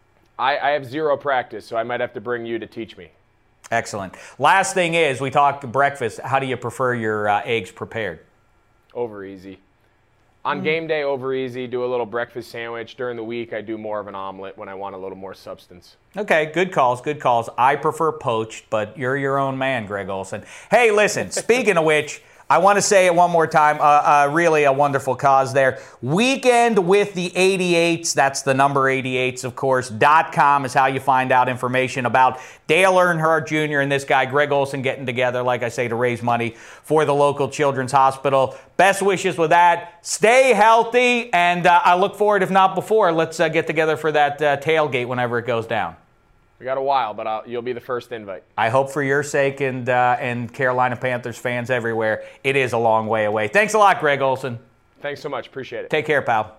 I have zero practice, so I might have to bring you to teach me. Excellent. Last thing is, we talked breakfast. How do you prefer your eggs prepared? Over easy. On game day, over easy. Do a little breakfast sandwich. During the week, I do more of an omelet when I want a little more substance. Okay, good calls. I prefer poached, but you're your own man, Greg Olsen. Hey, listen, speaking of which, I want to say it one more time, really a wonderful cause there. Weekend with the 88s, that's the number 88s, of course. .com is how you find out information about Dale Earnhardt Jr. and this guy, Greg Olsen, getting together, like I say, to raise money for the local children's hospital. Best wishes with that. Stay healthy, and I look forward, if not before, let's get together for that tailgate whenever it goes down. We got a while, but you'll be the first invite. I hope for your sake and Carolina Panthers fans everywhere, it is a long way away. Thanks a lot, Greg Olsen. Thanks so much. Appreciate it. Take care, pal.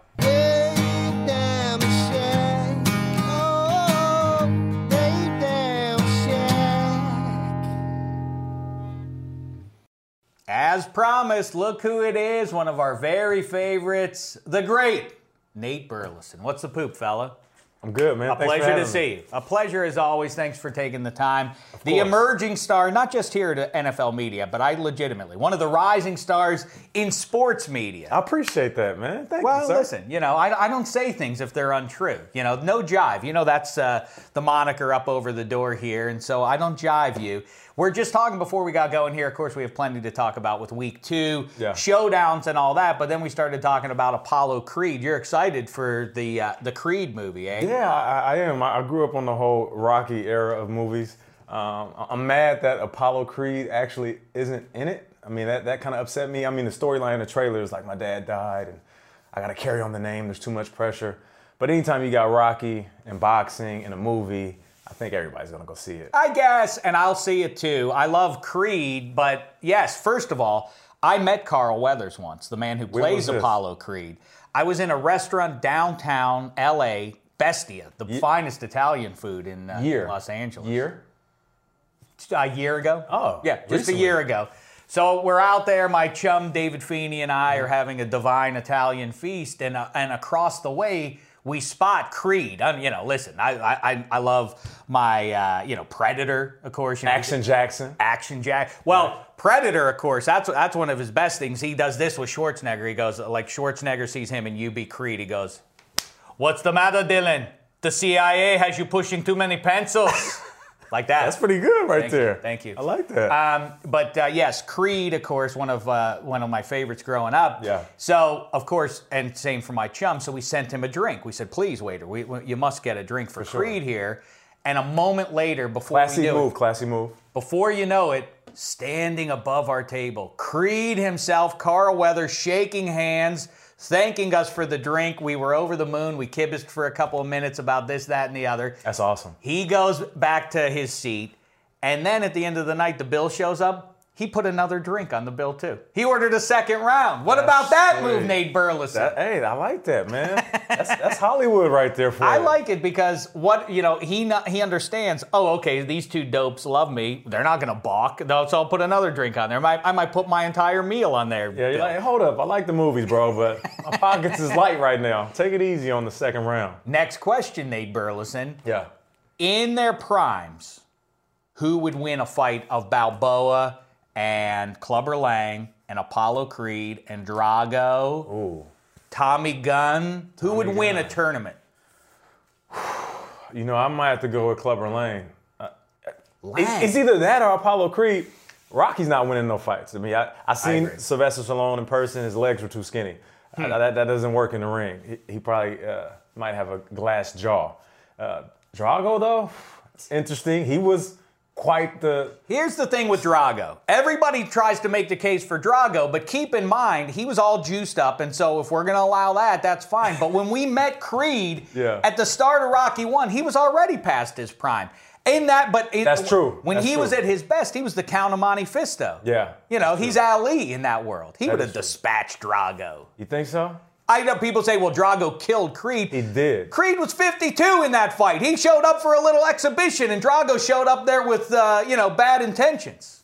As promised, look who it is, one of our very favorites, the great Nate Burleson. What's the poop, fella? I'm good, man. A Thanks for pleasure to having see me. you. A pleasure as always. Thanks for taking the time. The emerging star, not just here at NFL media, but I legitimately, one of the rising stars in sports media. I appreciate that, man. Thank you, Well, sir. listen, I don't say things if they're untrue. No jive. That's the moniker up over the door here, and so I don't jive you. We're just talking before we got going here. Of course, we have plenty to talk about with week 2, showdowns and all that, but then we started talking about Apollo Creed. You're excited for the Creed movie, eh? Yeah, I am. I grew up on the whole Rocky era of movies. I'm mad that Apollo Creed actually isn't in it. I mean, that kind of upset me. I mean, the storyline in the trailer is like my dad died and I got to carry on the name. There's too much pressure. But anytime you got Rocky and boxing in a movie, I think everybody's going to go see it. I guess, and I'll see it too. I love Creed, but yes, first of all, I met Carl Weathers once, the man who plays Apollo Creed. I was in a restaurant downtown L.A., Bestia, the finest Italian food in Los Angeles. A year ago? Oh, yeah, just recently. a year ago. So we're out there, my chum David Feeney and I are having a divine Italian feast, and across the way, we spot Creed. Listen, I love my, Predator, of course. Action Jackson. Well, Predator, of course, that's one of his best things. He does this with Schwarzenegger. He goes, like Schwarzenegger sees him and you be Creed. He goes, "What's the matter, Dylan? The CIA has you pushing too many pencils." Like that. That's pretty good right there. Thank you. I like that. But yes, Creed, of course, one of my favorites growing up. Yeah. So, of course, and same for my chum. So we sent him a drink. We said, "Please, waiter, you must get a drink for Creed here." And a moment later, before Classy move. Before you know it, standing above our table, Creed himself, Carl Weathers, shaking hands, thanking us for the drink. We were over the moon. We kibbiced for a couple of minutes about this, that, and the other. That's awesome. He goes back to his seat, and then at the end of the night, the bill shows up. He put another drink on the bill, too. He ordered a second round. What about that move, Nate Burleson? Hey, I like that, man. That's Hollywood right there for you. I like it because he understands, okay, these two dopes love me. They're not going to balk. So I'll put another drink on there. I might put my entire meal on there. Yeah, you're like, hold up. I like the movies, bro, but my pockets is light right now. Take it easy on the second round. Next question, Nate Burleson. Yeah. In their primes, who would win a fight of Balboa and Clubber Lang and Apollo Creed and Drago? Ooh. Tommy Gunn? Who would win a tournament? I might have to go with Clubber Lang. It's either that or Apollo Creed. Rocky's not winning no fights. I mean, I seen Sylvester Stallone in person. His legs were too skinny. That doesn't work in the ring. He probably might have a glass jaw. Drago, though, it's interesting. He was quite the... Here's the thing with Drago. Everybody tries to make the case for Drago, but keep in mind, he was all juiced up, and so if we're going to allow that, that's fine. But when we met Creed, at the start of Rocky 1, he was already past his prime. That's true. When he was at his best, he was the Count of Monte Fisto. Yeah. He's Ali in that world. He would have dispatched Drago. You think so? I know people say, well, Drago killed Creed. He did. Creed was 52 in that fight. He showed up for a little exhibition, and Drago showed up there with, bad intentions.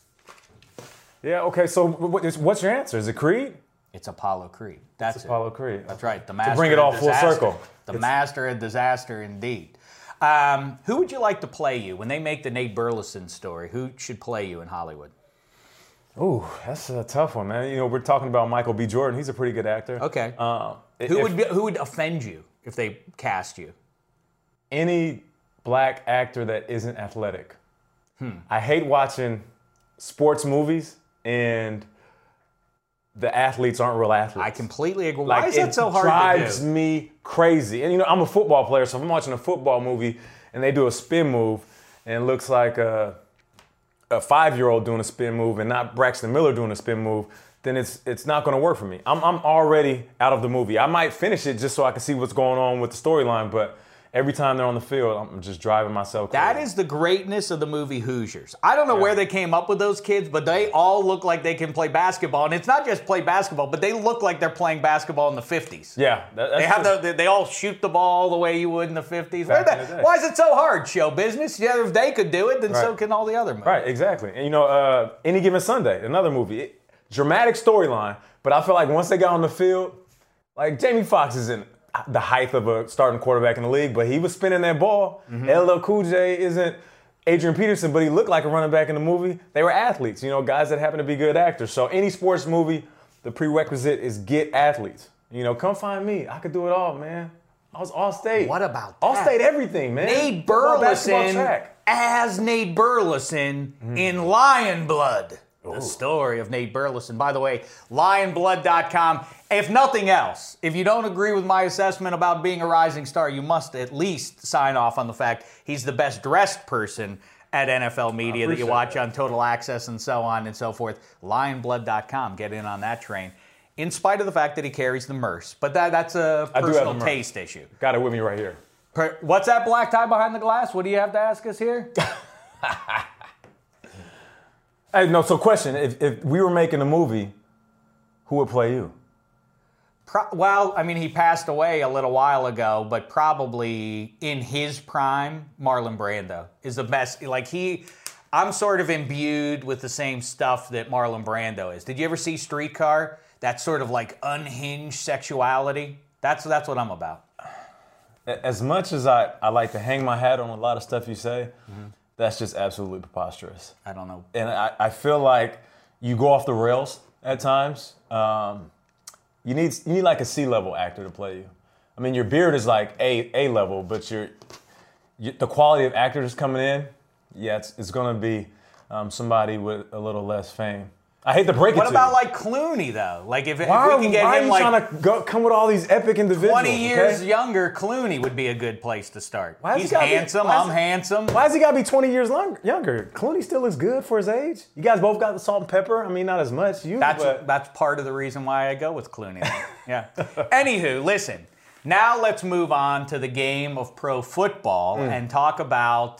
Yeah, okay, so what's your answer? Is it Creed? It's Apollo Creed. That's Apollo Creed. That's right. The master to bring it all full circle. The master of disaster, indeed. Who would you like to play you when they make the Nate Burleson story? Who should play you in Hollywood? Ooh, that's a tough one, man. We're talking about Michael B. Jordan. He's a pretty good actor. Okay. Who would offend you if they cast you? Any black actor that isn't athletic. I hate watching sports movies and the athletes aren't real athletes. I completely agree. Why is that so hard to do? It drives me crazy. And I'm a football player, so if I'm watching a football movie and they do a spin move and it looks like a 5-year-old doing a spin move and not Braxton Miller doing a spin move, then it's not going to work for me. I'm already out of the movie. I might finish it just so I can see what's going on with the storyline, but every time they're on the field, I'm just driving myself crazy. That is the greatness of the movie Hoosiers. I don't know where they came up with those kids, but they all look like they can play basketball. And it's not just play basketball, but they look like they're playing basketball in the 50s. Yeah. They all shoot the ball the way you would in the 50s. Why is it so hard? Show business? Yeah, if they could do it, then so can all the other movies. Right, exactly. And Any Given Sunday, another movie. Dramatic storyline, but I feel like once they got on the field, like Jamie Foxx is in it. the height of a starting quarterback in the league, but he was spinning that ball. Mm-hmm. LL Cool J isn't Adrian Peterson, but he looked like a running back in the movie. They were athletes, guys that happen to be good actors. So any sports movie, the prerequisite is get athletes. Come find me. I could do it all, man. I was All-State. What about that? that? All-State everything, man. Nate Football, basketball, Burleson track. as Nate Burleson in Lion Blood. The story of Nate Burleson. By the way, lionblood.com. If nothing else, if you don't agree with my assessment about being a rising star, you must at least sign off on the fact he's the best dressed person at NFL Media that you watch on Total Access and so on and so forth. Lionblood.com. Get in on that train. In spite of the fact that he carries the Merce. But that's a personal taste issue. Got it with me right here. What's that black tie behind the glass? What do you have to ask us here? Hey, no, so question. If we were making a movie, who would play you? He passed away a little while ago, but probably in his prime, Marlon Brando is the best. I'm sort of imbued with the same stuff that Marlon Brando is. Did you ever see Streetcar? That sort of unhinged sexuality. That's what I'm about. As much as I like to hang my hat on a lot of stuff you say, that's just absolutely preposterous. I don't know. And I feel like you go off the rails at times. You need like a C-level actor to play you. I mean, your beard is like A level, but the quality of actors coming in, it's going to be somebody with a little less fame. I hate to break it to you. What about Clooney though? If we why can get him are you trying to come with all these epic individuals? 20 years younger, Clooney would be a good place to start. He's he handsome. I'm handsome. Why has he got to be 20 years younger? Clooney still looks good for his age. You guys both got the salt and pepper. I mean, not as much. That's part of the reason why I go with Clooney. Yeah. Anywho, listen. Now let's move on to the game of pro football and talk about.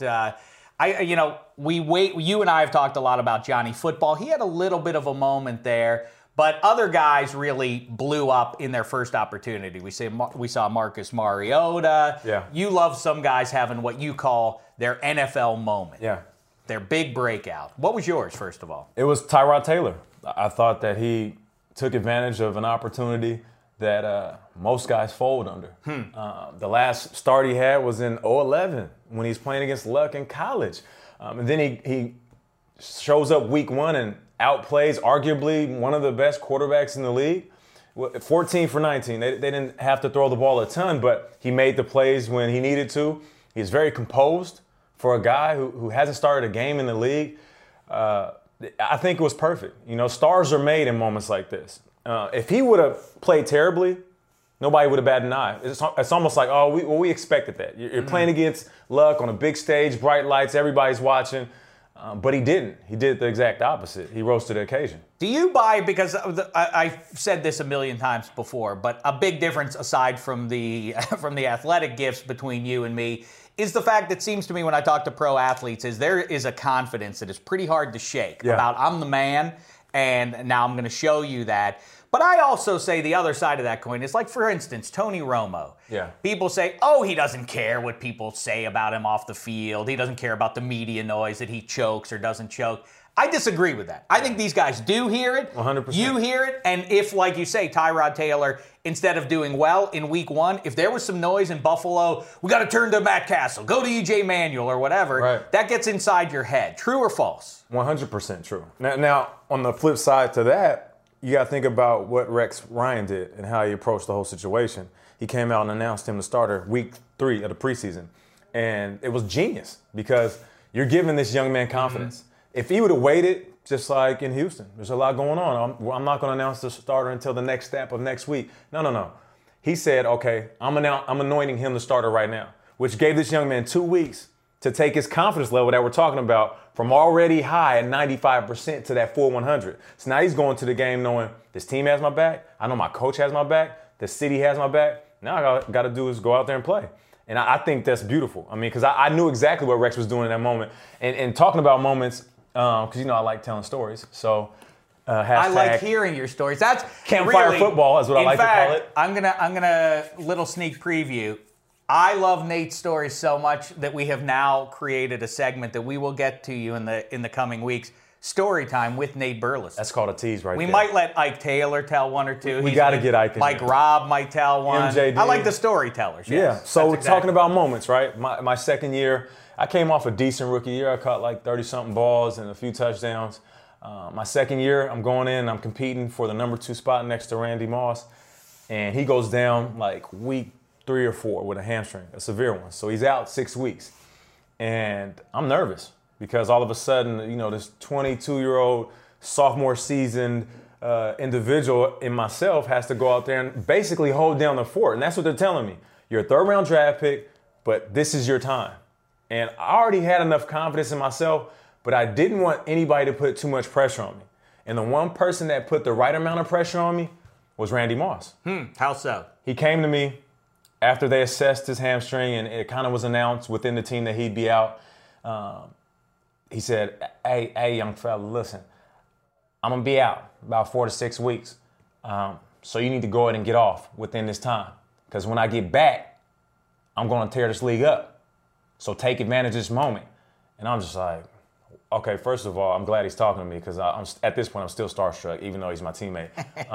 You and I have talked a lot about Johnny Football. He had a little bit of a moment there, but other guys really blew up in their first opportunity. We saw Marcus Mariota. Yeah. You love some guys having what you call their NFL moment. Yeah. Their big breakout. What was yours, first of all? It was Tyrod Taylor. I thought that he took advantage of an opportunity that most guys fold under. The last start he had was in 2011 when he's playing against Luck in college. And then he shows up week one and outplays arguably one of the best quarterbacks in the league. 14 for 19. They didn't have to throw the ball a ton, but he made the plays when he needed to. He's very composed for a guy who hasn't started a game in the league. I think it was perfect. Stars are made in moments like this. If he would have played terribly, nobody would have batted an eye. It's almost like, we expected that. You're playing against Luck on a big stage, bright lights, everybody's watching. But he didn't. He did the exact opposite. He rose to the occasion. Do you buy, because I've said this a million times before, but a big difference aside from the athletic gifts between you and me is the fact that seems to me when I talk to pro athletes is there is a confidence that is pretty hard to shake about I'm the man and now I'm going to show you that. But I also say the other side of that coin is for instance, Tony Romo. Yeah. People say, he doesn't care what people say about him off the field. He doesn't care about the media noise that he chokes or doesn't choke. I disagree with that. I think these guys do hear it. 100%. You hear it. And if, like you say, Tyrod Taylor, instead of doing well in week one, if there was some noise in Buffalo, we got to turn to Matt Castle, go to EJ Manuel or whatever, that gets inside your head. True or false? 100% true. Now, on the flip side to that, you got to think about what Rex Ryan did and how he approached the whole situation. He came out and announced him the starter week 3 of the preseason. And it was genius because you're giving this young man confidence. If he would have waited, just like in Houston, there's a lot going on. I'm not going to announce the starter until the next step of next week. No. He said, okay, I'm anointing him the starter right now, which gave this young man 2 weeks to take his confidence level that we're talking about from already high at 95% to that full 100. So now he's going to the game knowing this team has my back. I know my coach has my back. The city has my back. Now all I got to do is go out there and play. And I think that's beautiful. I mean, because I knew exactly what Rex was doing in that moment. And talking about moments, because, I like telling stories. So, I like hearing your stories. That's campfire football is what I like to call it. I'm gonna little sneak preview. I love Nate's stories so much that we have now created a segment that we will get to you in the coming weeks. story time with Nate Burleson. That's called a tease right We there. might let Ike Taylor tell one or two. We got to get Ike in Mike there. Robb might tell one. MJD. I like the storytellers. Yeah. Yes. So That's talking exactly. about moments, right? My second year, I came off a decent rookie year. I caught like 30-something balls and a few touchdowns. My second year, I'm going in and I'm competing for the number 2 spot next to Randy Moss. And he goes down like week 3 or 4 with a hamstring, a severe one. So he's out 6 weeks. And I'm nervous because all of a sudden, you know, this 22-year-old sophomore seasoned individual in myself has to go out there and basically hold down the fort. And that's what they're telling me. You're a 3rd-round draft pick, but this is your time. And I already had enough confidence in myself, but I didn't want anybody to put too much pressure on me. And the one person that put the right amount of pressure on me was Randy Moss. How so? He came to me after they assessed his hamstring and it kind of was announced within the team that he'd be out. He said, hey, young fella, listen, I'm going to be out about 4 to 6 weeks. So you need to go ahead and get off within this time. Because when I get back, I'm going to tear this league up. So take advantage of this moment. And I'm just like, okay, first of all, I'm glad he's talking to me because at this point, I'm still starstruck, even though he's my teammate.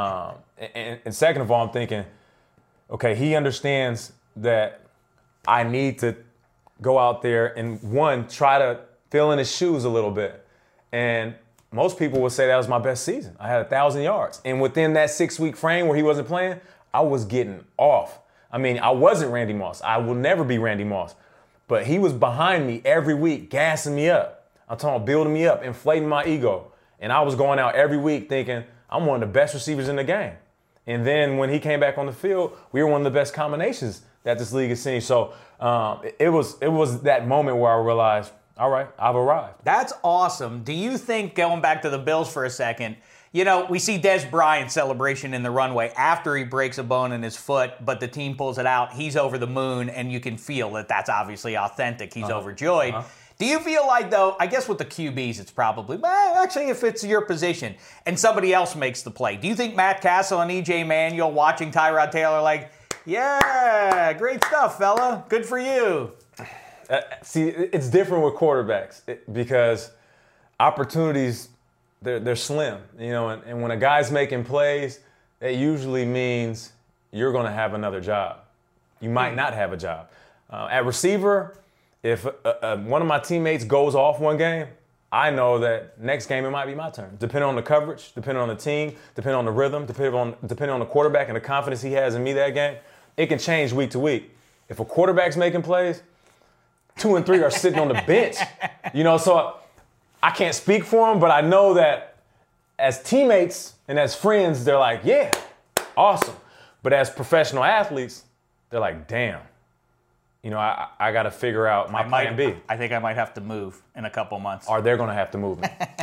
And second of all, I'm thinking, okay, he understands that I need to go out there and, one, try to fill in his shoes a little bit. And most people would say that was my best season. I had 1,000 yards. And within that 6-week frame where he wasn't playing, I was getting off. I mean, I wasn't Randy Moss. I will never be Randy Moss. But he was behind me every week, gassing me up. I'm talking about building me up, inflating my ego. And I was going out every week thinking, I'm one of the best receivers in the game. And then when he came back on the field, we were one of the best combinations that this league has seen. So it was that moment where I realized, all right, I've arrived. That's awesome. Do you think, going back to the Bills for a second, you know, we see Des Bryant's celebration in the runway after he breaks a bone in his foot, but the team pulls it out. He's over the moon, and you can feel that that's obviously authentic. He's overjoyed. Do you feel like, though, I guess with the QBs it's probably, actually if it's your position and somebody else makes the play, do you think Matt Castle and E.J. Manuel watching Tyrod Taylor like, yeah, great stuff, fella, good for you? See, it's different with quarterbacks because opportunities, they're slim, you know, and when a guy's making plays, that usually means you're going to have another job. You might not have a job. At receiver, if one of my teammates goes off one game, I know that next game it might be my turn. Depending on the coverage, depending on the team, depending on the rhythm, depending on the quarterback and the confidence he has in me that game, it can change week to week. If a quarterback's making plays, 2 and 3 are sitting on the bench. You know, so I can't speak for them, but I know that as teammates and as friends, they're like, yeah, awesome. But as professional athletes, they're like, damn. You know, I got to figure out my plan B. I think I might have to move in a couple months. Or they're going to have to move me.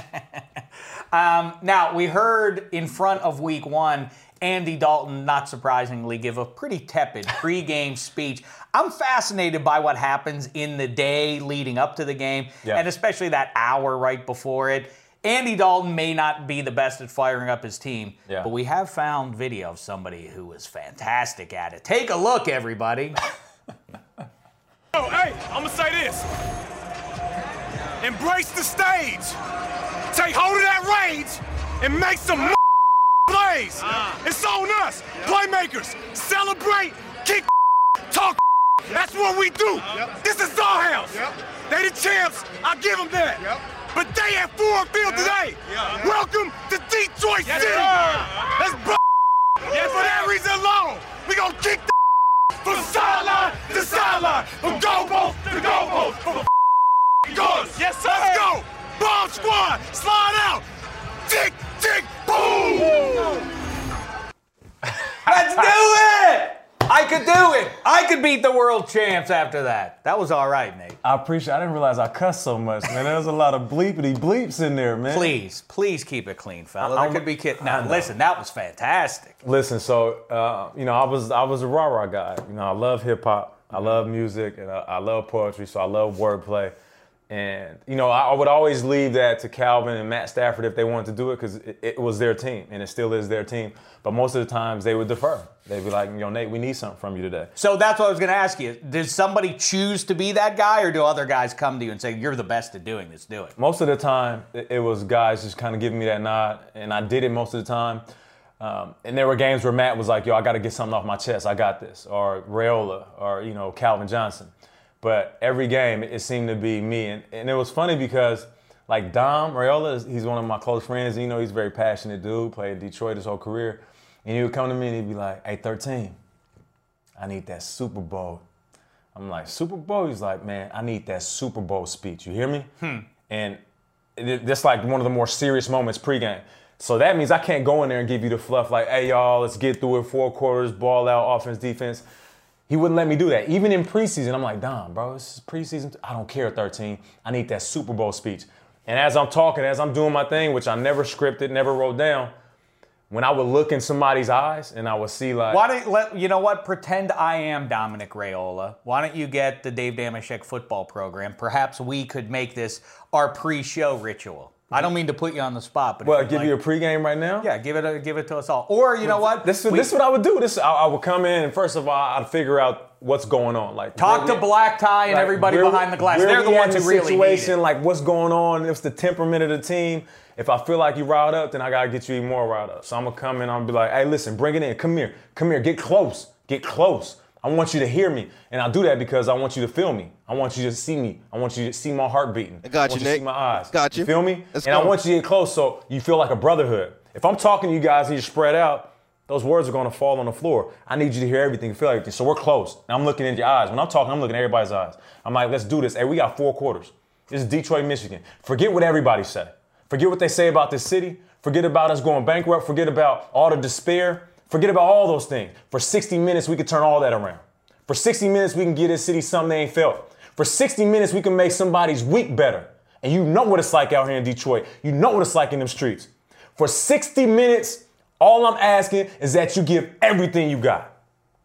Now, we heard in front of week 1, Andy Dalton, not surprisingly, give a pretty tepid pregame speech. I'm fascinated by what happens in the day leading up to the game, and especially that hour right before it. Andy Dalton may not be the best at firing up his team, but we have found video of somebody who was fantastic at it. Take a look, everybody. Oh, hey, I'm gonna say this. Embrace the stage. Take hold of that rage and make some plays. It's on us. Playmakers, celebrate, kick, talk. That's what we do. This is our house. They the champs. I give them that. But they at Ford Field today. Welcome to Detroit City. Let's for that reason alone, we gonna kick the from sideline to sideline, from goalpost to goalpost, from guns. Yes, sir. Let's go. Bomb squad, slide out. Tick, tick, boom. Let's do it! I could do it. I could beat the world champs after that. That was all right, Nate. I appreciate it. I didn't realize I cussed so much, man. There was a lot of bleepity bleeps in there, man. Please keep it clean, fella. There could be kids. Now, listen, that was fantastic. Listen, so, you know, I was a rah-rah guy. You know, I love hip-hop. I love music, and I love poetry, so I love wordplay. And, I would always leave that to Calvin and Matt Stafford if they wanted to do it because it was their team, and it still is their team. But most of the times they would defer. They'd be like, Nate, we need something from you today. So that's what I was going to ask you. Does somebody choose to be that guy, or do other guys come to you and say, you're the best at doing this, do it? Most of the time, it was guys just kind of giving me that nod, and I did it most of the time. And there were games where Matt was like, I got to get something off my chest. I got this. Or Raiola, or, Calvin Johnson. But every game, it seemed to be me. And it was funny because, like, Dom Raiola, he's one of my close friends. He's a very passionate dude, played in Detroit his whole career. And he would come to me and he'd be like, hey, 13, I need that Super Bowl. I'm like, Super Bowl? He's like, man, I need that Super Bowl speech. You hear me? And that's like one of the more serious moments pregame. So that means I can't go in there and give you the fluff like, hey, y'all, let's get through it, 4 quarters, ball out, offense, defense. He wouldn't let me do that. Even in preseason, I'm like, Dom, bro, this is preseason. I don't care, 13. I need that Super Bowl speech. And as I'm talking, as I'm doing my thing, which I never scripted, never wrote down, when I would look in somebody's eyes and I would see like... Pretend I am Dominic Raiola. Why don't you get the Dave Dameshek football program? Perhaps we could make this our pre-show ritual. I don't mean to put you on the spot, but you a pregame right now? Yeah, give it to us all. Or you know what? This is what I would do. I would come in and first of all, I'd figure out what's going on. Like talk to Black Tie and everybody behind the glass. They're the ones who really situation, need it. Like what's going on? It's the temperament of the team. If I feel like you riled up, then I gotta get you even more riled up. So I'm gonna come in. I'm gonna be like, hey, listen, bring it in. Come here. Get close. I want you to hear me, and I'll do that because I want you to feel me. I want you to see me. I want you to see my heart beating. I got you, Nick. See my eyes. Got you. You feel me? I want you to get close so you feel like a brotherhood. If I'm talking to you guys and you're spread out, those words are going to fall on the floor. I need you to hear everything, feel everything. So we're close. Now I'm looking in your eyes. When I'm talking, I'm looking at everybody's eyes. I'm like, let's do this. Hey, we got 4 quarters. This is Detroit, Michigan. Forget what everybody say. Forget what they say about this city. Forget about us going bankrupt. Forget about all the despair. Forget about all those things. For 60 minutes, we could turn all that around. For 60 minutes, we can give this city something they ain't felt. For 60 minutes, we can make somebody's week better. And you know what it's like out here in Detroit. You know what it's like in them streets. For 60 minutes, all I'm asking is that you give everything you got.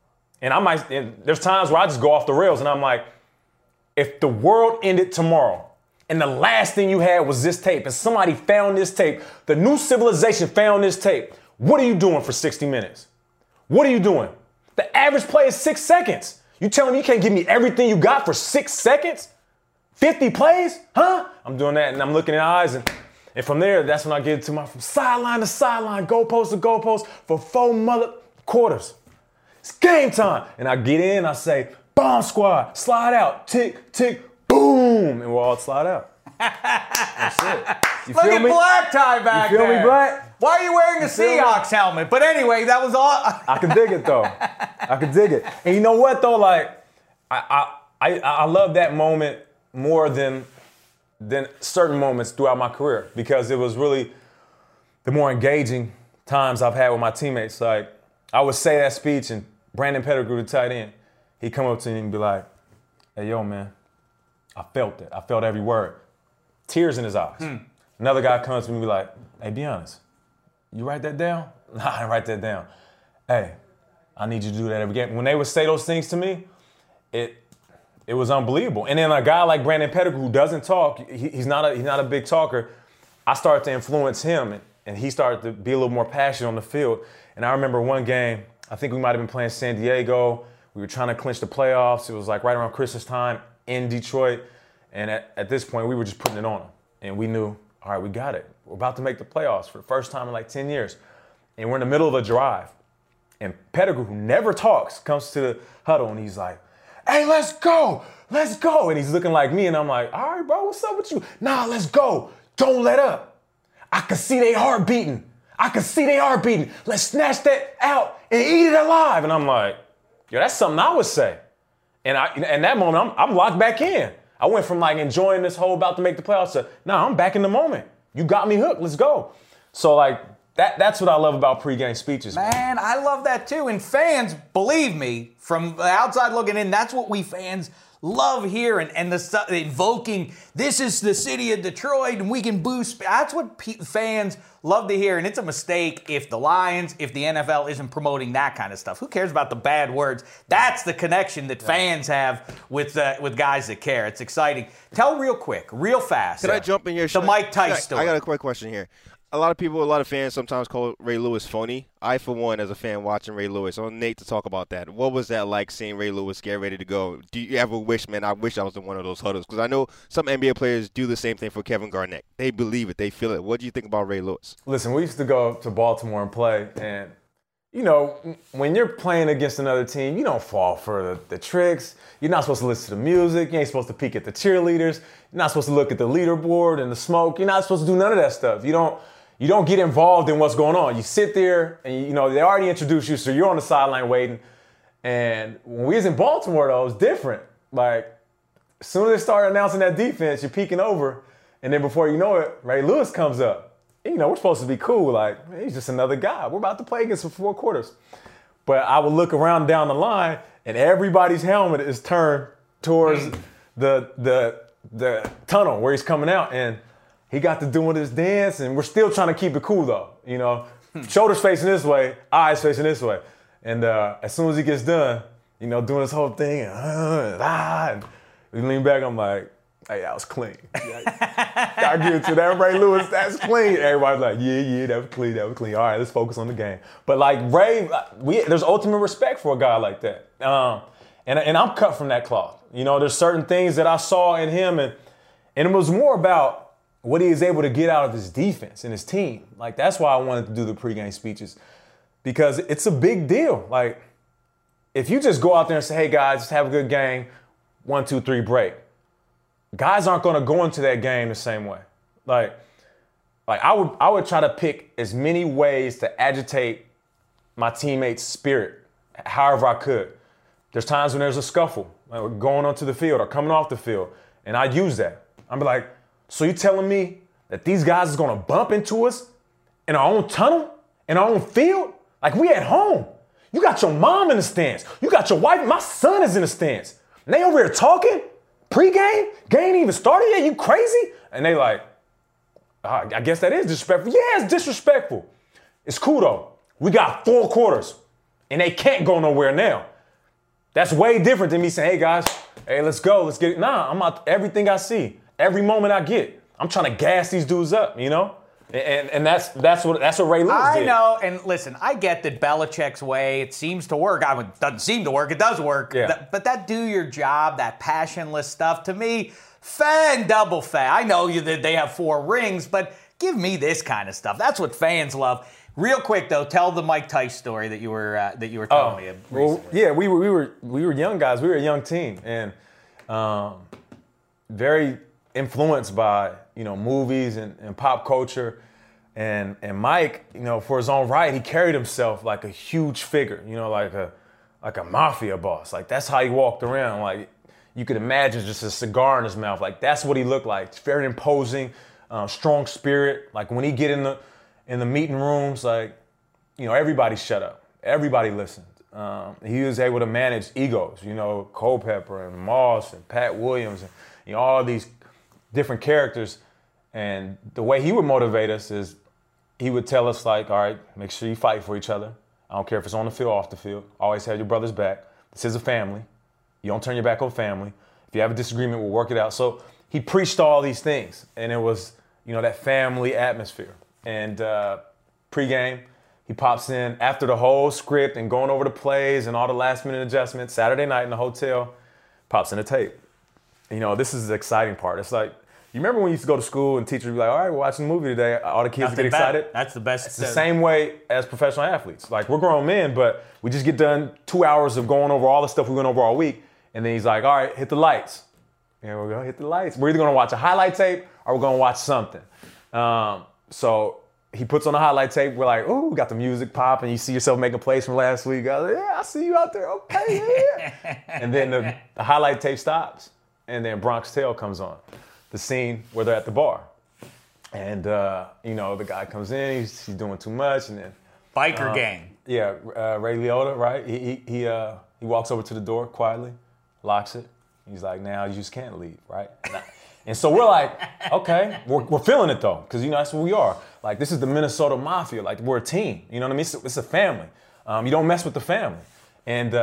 And there's times where I just go off the rails and I'm like, if the world ended tomorrow and the last thing you had was this tape and somebody found this tape, the new civilization found this tape, what are you doing for 60 minutes? What are you doing? The average play is 6 seconds. You telling me you can't give me everything you got for 6 seconds? 50 plays? Huh? I'm doing that and I'm looking in the eyes and from there, that's when I get to from sideline to sideline, goalpost to goalpost for 4 mother quarters. It's game time. And I get in, I say, bomb squad, slide out, tick, tick, boom. And we'll all slide out. That's it. You Look feel at me? Black Tie back there. You feel me, Black? Why are you wearing a Seahawks helmet? But anyway, that was all. I can dig it, though. I can dig it. And you know what, though? Like, I love that moment more than certain moments throughout my career because it was really the more engaging times I've had with my teammates. Like, I would say that speech and Brandon Pettigrew, the tight end, he'd come up to me and be like, hey, yo, man, I felt it. I felt every word. Tears in his eyes. Another guy comes to me and be like, hey, be honest. You write that down? Nah, I didn't write that down. Hey, I need you to do that every game. When they would say those things to me, it was unbelievable. And then a guy like Brandon Pettigrew who doesn't talk, he's not a big talker. I started to influence him, and he started to be a little more passionate on the field. And I remember one game, I think we might have been playing San Diego. We were trying to clinch the playoffs. It was like right around Christmas time in Detroit. And at this point, we were just putting it on them. And we knew, all right, we got it. We're about to make the playoffs for the first time in like 10 years. And we're in the middle of a drive. And Pettigrew, who never talks, comes to the huddle and he's like, hey, let's go. Let's go. And he's looking like me. And I'm like, all right, bro, what's up with you? Nah, let's go. Don't let up. I can see their heart beating. Let's snatch that out and eat it alive. And I'm like, yo, that's something I would say. And in that moment, I'm locked back in. I went from like enjoying this whole about to make the playoffs to, nah, I'm back in the moment. You got me hooked. Let's go. So like That's what I love about pregame speeches. Man, I love that too. And fans, believe me, from the outside looking in, that's what we fans love hearing. And the invoking, this is the city of Detroit and we can boost. That's what fans love to hear. And it's a mistake if the Lions, if the NFL isn't promoting that kind of stuff. Who cares about the bad words? That's the connection that fans have with guys that care. It's exciting. Tell real quick, real fast. Can I jump in here? The Mike Tice story. I got a quick question here. A lot of fans sometimes call Ray Lewis phony. I, for one, as a fan watching Ray Lewis, I want Nate to talk about that. What was that like seeing Ray Lewis get ready to go? Do you ever wish, man, I wish I was in one of those huddles? Because I know some NBA players do the same thing for Kevin Garnett. They believe it. They feel it. What do you think about Ray Lewis? Listen, we used to go to Baltimore and play, and, you know, when you're playing against another team, you don't fall for the tricks. You're not supposed to listen to the music. You ain't supposed to peek at the cheerleaders. You're not supposed to look at the leaderboard and the smoke. You're not supposed to do none of that stuff. You don't get involved in what's going on. You sit there and, you know, they already introduced you, so you're on the sideline waiting. And when we was in Baltimore, though, it was different. Like, as soon as they started announcing that defense, you're peeking over, and then before you know it, Ray Lewis comes up. And, you know, we're supposed to be cool. Like, he's just another guy. We're about to play against him for 4 quarters. But I would look around down the line, and everybody's helmet is turned towards the tunnel where he's coming out. And he got to doing his dance, and we're still trying to keep it cool, though. You know, shoulders facing this way, eyes facing this way. And as soon as he gets done, you know, doing his whole thing, and we lean back, I'm like, hey, that was clean. I give it to that Ray Lewis, that's clean. Everybody's like, yeah, that was clean. All right, let's focus on the game. But like Ray, there's ultimate respect for a guy like that. And I'm cut from that cloth. You know, there's certain things that I saw in him, and it was more about what he is able to get out of his defense and his team. Like, that's why I wanted to do the pregame speeches, because it's a big deal. Like, if you just go out there and say, hey, guys, just have a good game, 1, 2, 3, break, guys aren't going to go into that game the same way. Like I would try to pick as many ways to agitate my teammates' spirit, however I could. There's times when there's a scuffle, like we're going onto the field or coming off the field, and I use that. I'm like, so you telling me that these guys is gonna bump into us in our own tunnel, in our own field? Like, we at home. You got your mom in the stands. You got your wife. My son is in the stands. And they over here talking pregame. Game ain't even started yet. You crazy? And they like, I guess that is disrespectful. Yeah, it's disrespectful. It's cool though. We got 4 quarters, and they can't go nowhere now. That's way different than me saying, hey guys, hey, let's go. Let's get it. Nah, I'm out everything I see. Every moment I get, I'm trying to gas these dudes up, you know? And that's what Ray Lewis did. I know, and listen, I get that Belichick's way, it seems to work. I mean, it doesn't seem to work, it does work. Yeah. But that do your job, that passionless stuff, to me, double fan. I know that they have 4 rings, but give me this kind of stuff. That's what fans love. Real quick though, tell the Mike Tice story that you were telling me recently. Well, yeah, we were young guys. We were a young team, and very influenced by, you know, movies and pop culture. And Mike, you know, for his own right, he carried himself like a huge figure, you know, like a mafia boss. Like, that's how he walked around. Like, you could imagine just a cigar in his mouth. Like, that's what he looked like. It's very imposing, strong spirit. Like, when he get in the meeting rooms, like, you know, everybody shut up. Everybody listened. He was able to manage egos, you know, Culpepper and Moss and Pat Williams and, you know, all these different characters. And the way he would motivate us is he would tell us, like, all right, make sure you fight for each other. I don't care if it's on the field or off the field. Always have your brother's back. This is a family. You don't turn your back on family. If you have a disagreement, we'll work it out. So he preached all these things, and it was, you know, that family atmosphere. And pregame, he pops in after the whole script and going over the plays and all the last-minute adjustments, Saturday night in the hotel, pops in the tape. You know, this is the exciting part. It's like, you remember when you used to go to school and teachers would be like, all right, we're watching a movie today. All the kids get excited. That's the best. It's the same way as professional athletes. Like, we're grown men, but we just get done 2 hours of going over all the stuff we went over all week. And then he's like, all right, hit the lights. And we're going to hit the lights. We're either going to watch a highlight tape or we're going to watch something. So he puts on the highlight tape. We're like, ooh, we got the music popping. You see yourself making plays from last week. I was like, yeah, I see you out there. Okay, yeah. And then the highlight tape stops. And then Bronx Tale comes on. The scene where they're at the bar. And, the guy comes in, he's doing too much. And then Biker gang. Yeah, Ray Liotta, right? He walks over to the door quietly, locks it. He's like, now you just can't leave, right? And so we're like, okay, we're feeling it though, because that's what we are. Like, this is the Minnesota Mafia. Like, we're a team. You know what I mean? It's a family. You don't mess with the family. And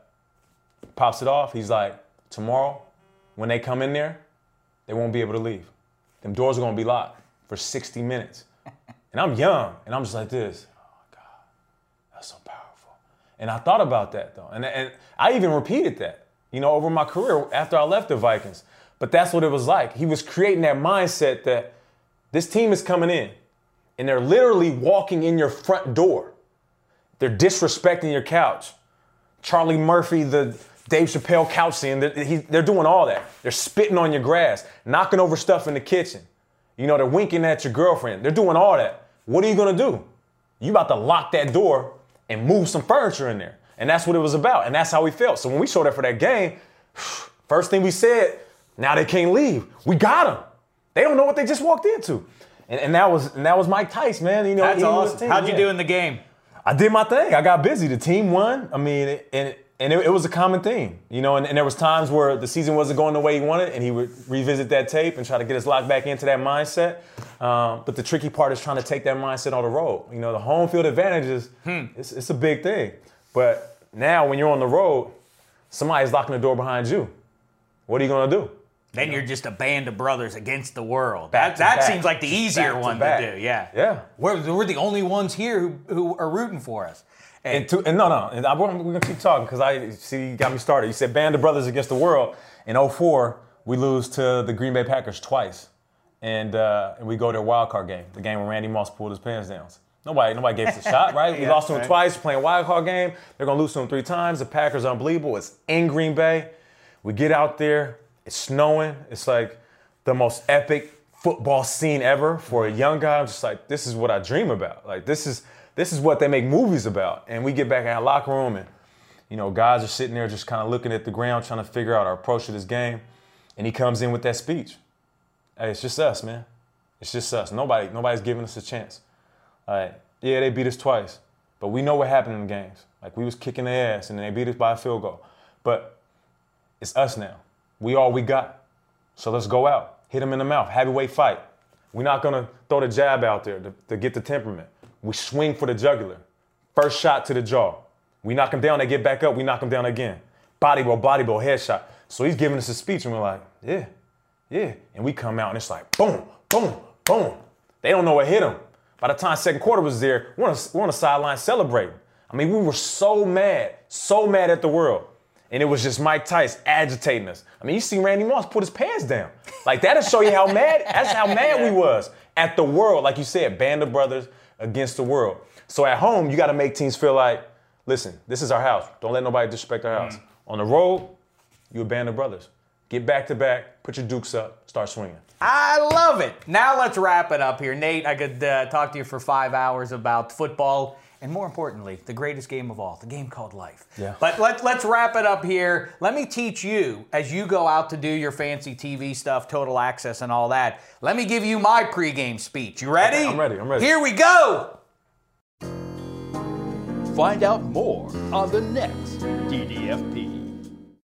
pops it off. He's like, tomorrow, when they come in there, they won't be able to leave. Them doors are gonna be locked for 60 minutes. And I'm young, and I'm just like this. Oh God, that's so powerful. And I thought about that though, and I even repeated that, over my career after I left the Vikings. But that's what it was like. He was creating that mindset that this team is coming in, and they're literally walking in your front door. They're disrespecting your couch. Charlie Murphy, the Dave Chappelle couch scene, they're doing all that. They're spitting on your grass, knocking over stuff in the kitchen. They're winking at your girlfriend. They're doing all that. What are you going to do? You about to lock that door and move some furniture in there. And that's what it was about. And that's how we felt. So when we showed up for that game, first thing we said, now they can't leave. We got them. They don't know what they just walked into. And that was Mike Tice, man. That's awesome. How'd you do in the game? I did my thing. I got busy. The team won. I mean, it was a common theme, and there was times where the season wasn't going the way he wanted, and he would revisit that tape and try to get us locked back into that mindset. But the tricky part is trying to take that mindset on the road. The home field advantages, it's a big thing. But now when you're on the road, somebody's locking the door behind you. What are you going to do? Then you're just a band of brothers against the world. That seems like the easier one to do. Yeah. Yeah. We're the only ones here who are rooting for us. And we're going to keep talking because you got me started. You said band of brothers against the world. In 2004, we lose to the Green Bay Packers twice. And we go to a wild card game, the game where Randy Moss pulled his pants down. Nobody gave us a shot, right? We lost to them twice, playing wild card game. They're going to lose to them 3 times. The Packers are unbelievable. It's in Green Bay. We get out there. It's snowing. It's like the most epic football scene ever for a young guy. I'm just like, this is what I dream about. Like, this is what they make movies about. And we get back in our locker room and, guys are sitting there just kind of looking at the ground, trying to figure out our approach to this game. And he comes in with that speech. Hey, it's just us, man. It's just us. Nobody's giving us a chance. Yeah, they beat us twice, but we know what happened in the games. Like, we was kicking their ass and then they beat us by a field goal. But it's us now. We all we got. So let's go out, hit them in the mouth, heavyweight fight. We're not going to throw the jab out there to get the temperament. We swing for the jugular. First shot to the jaw. We knock him down, they get back up, we knock him down again. Body blow, headshot. So he's giving us a speech and we're like, yeah. And we come out and it's like, boom, boom, boom. They don't know what hit them. By the time second quarter was there, we're on the sideline celebrating. I mean, we were so mad at the world. And it was just Mike Tice agitating us. I mean, you see Randy Moss put his pants down. Like, that'll show you how mad, that's how mad we was at the world. Like you said, band of brothers against the world. So at home, you got to make teams feel like, listen, this is our house. Don't let nobody disrespect our house. On the road, you a band of brothers. Get back to back, put your dukes up, start swinging. I love it. Now let's wrap it up here. Nate, I could talk to you for 5 hours about football and, more importantly, the greatest game of all, the game called life. Yeah. But let's wrap it up here. Let me teach you, as you go out to do your fancy TV stuff, Total Access and all that, let me give you my pregame speech. You ready? Okay, I'm ready. Here we go. Find out more on the next DDFP.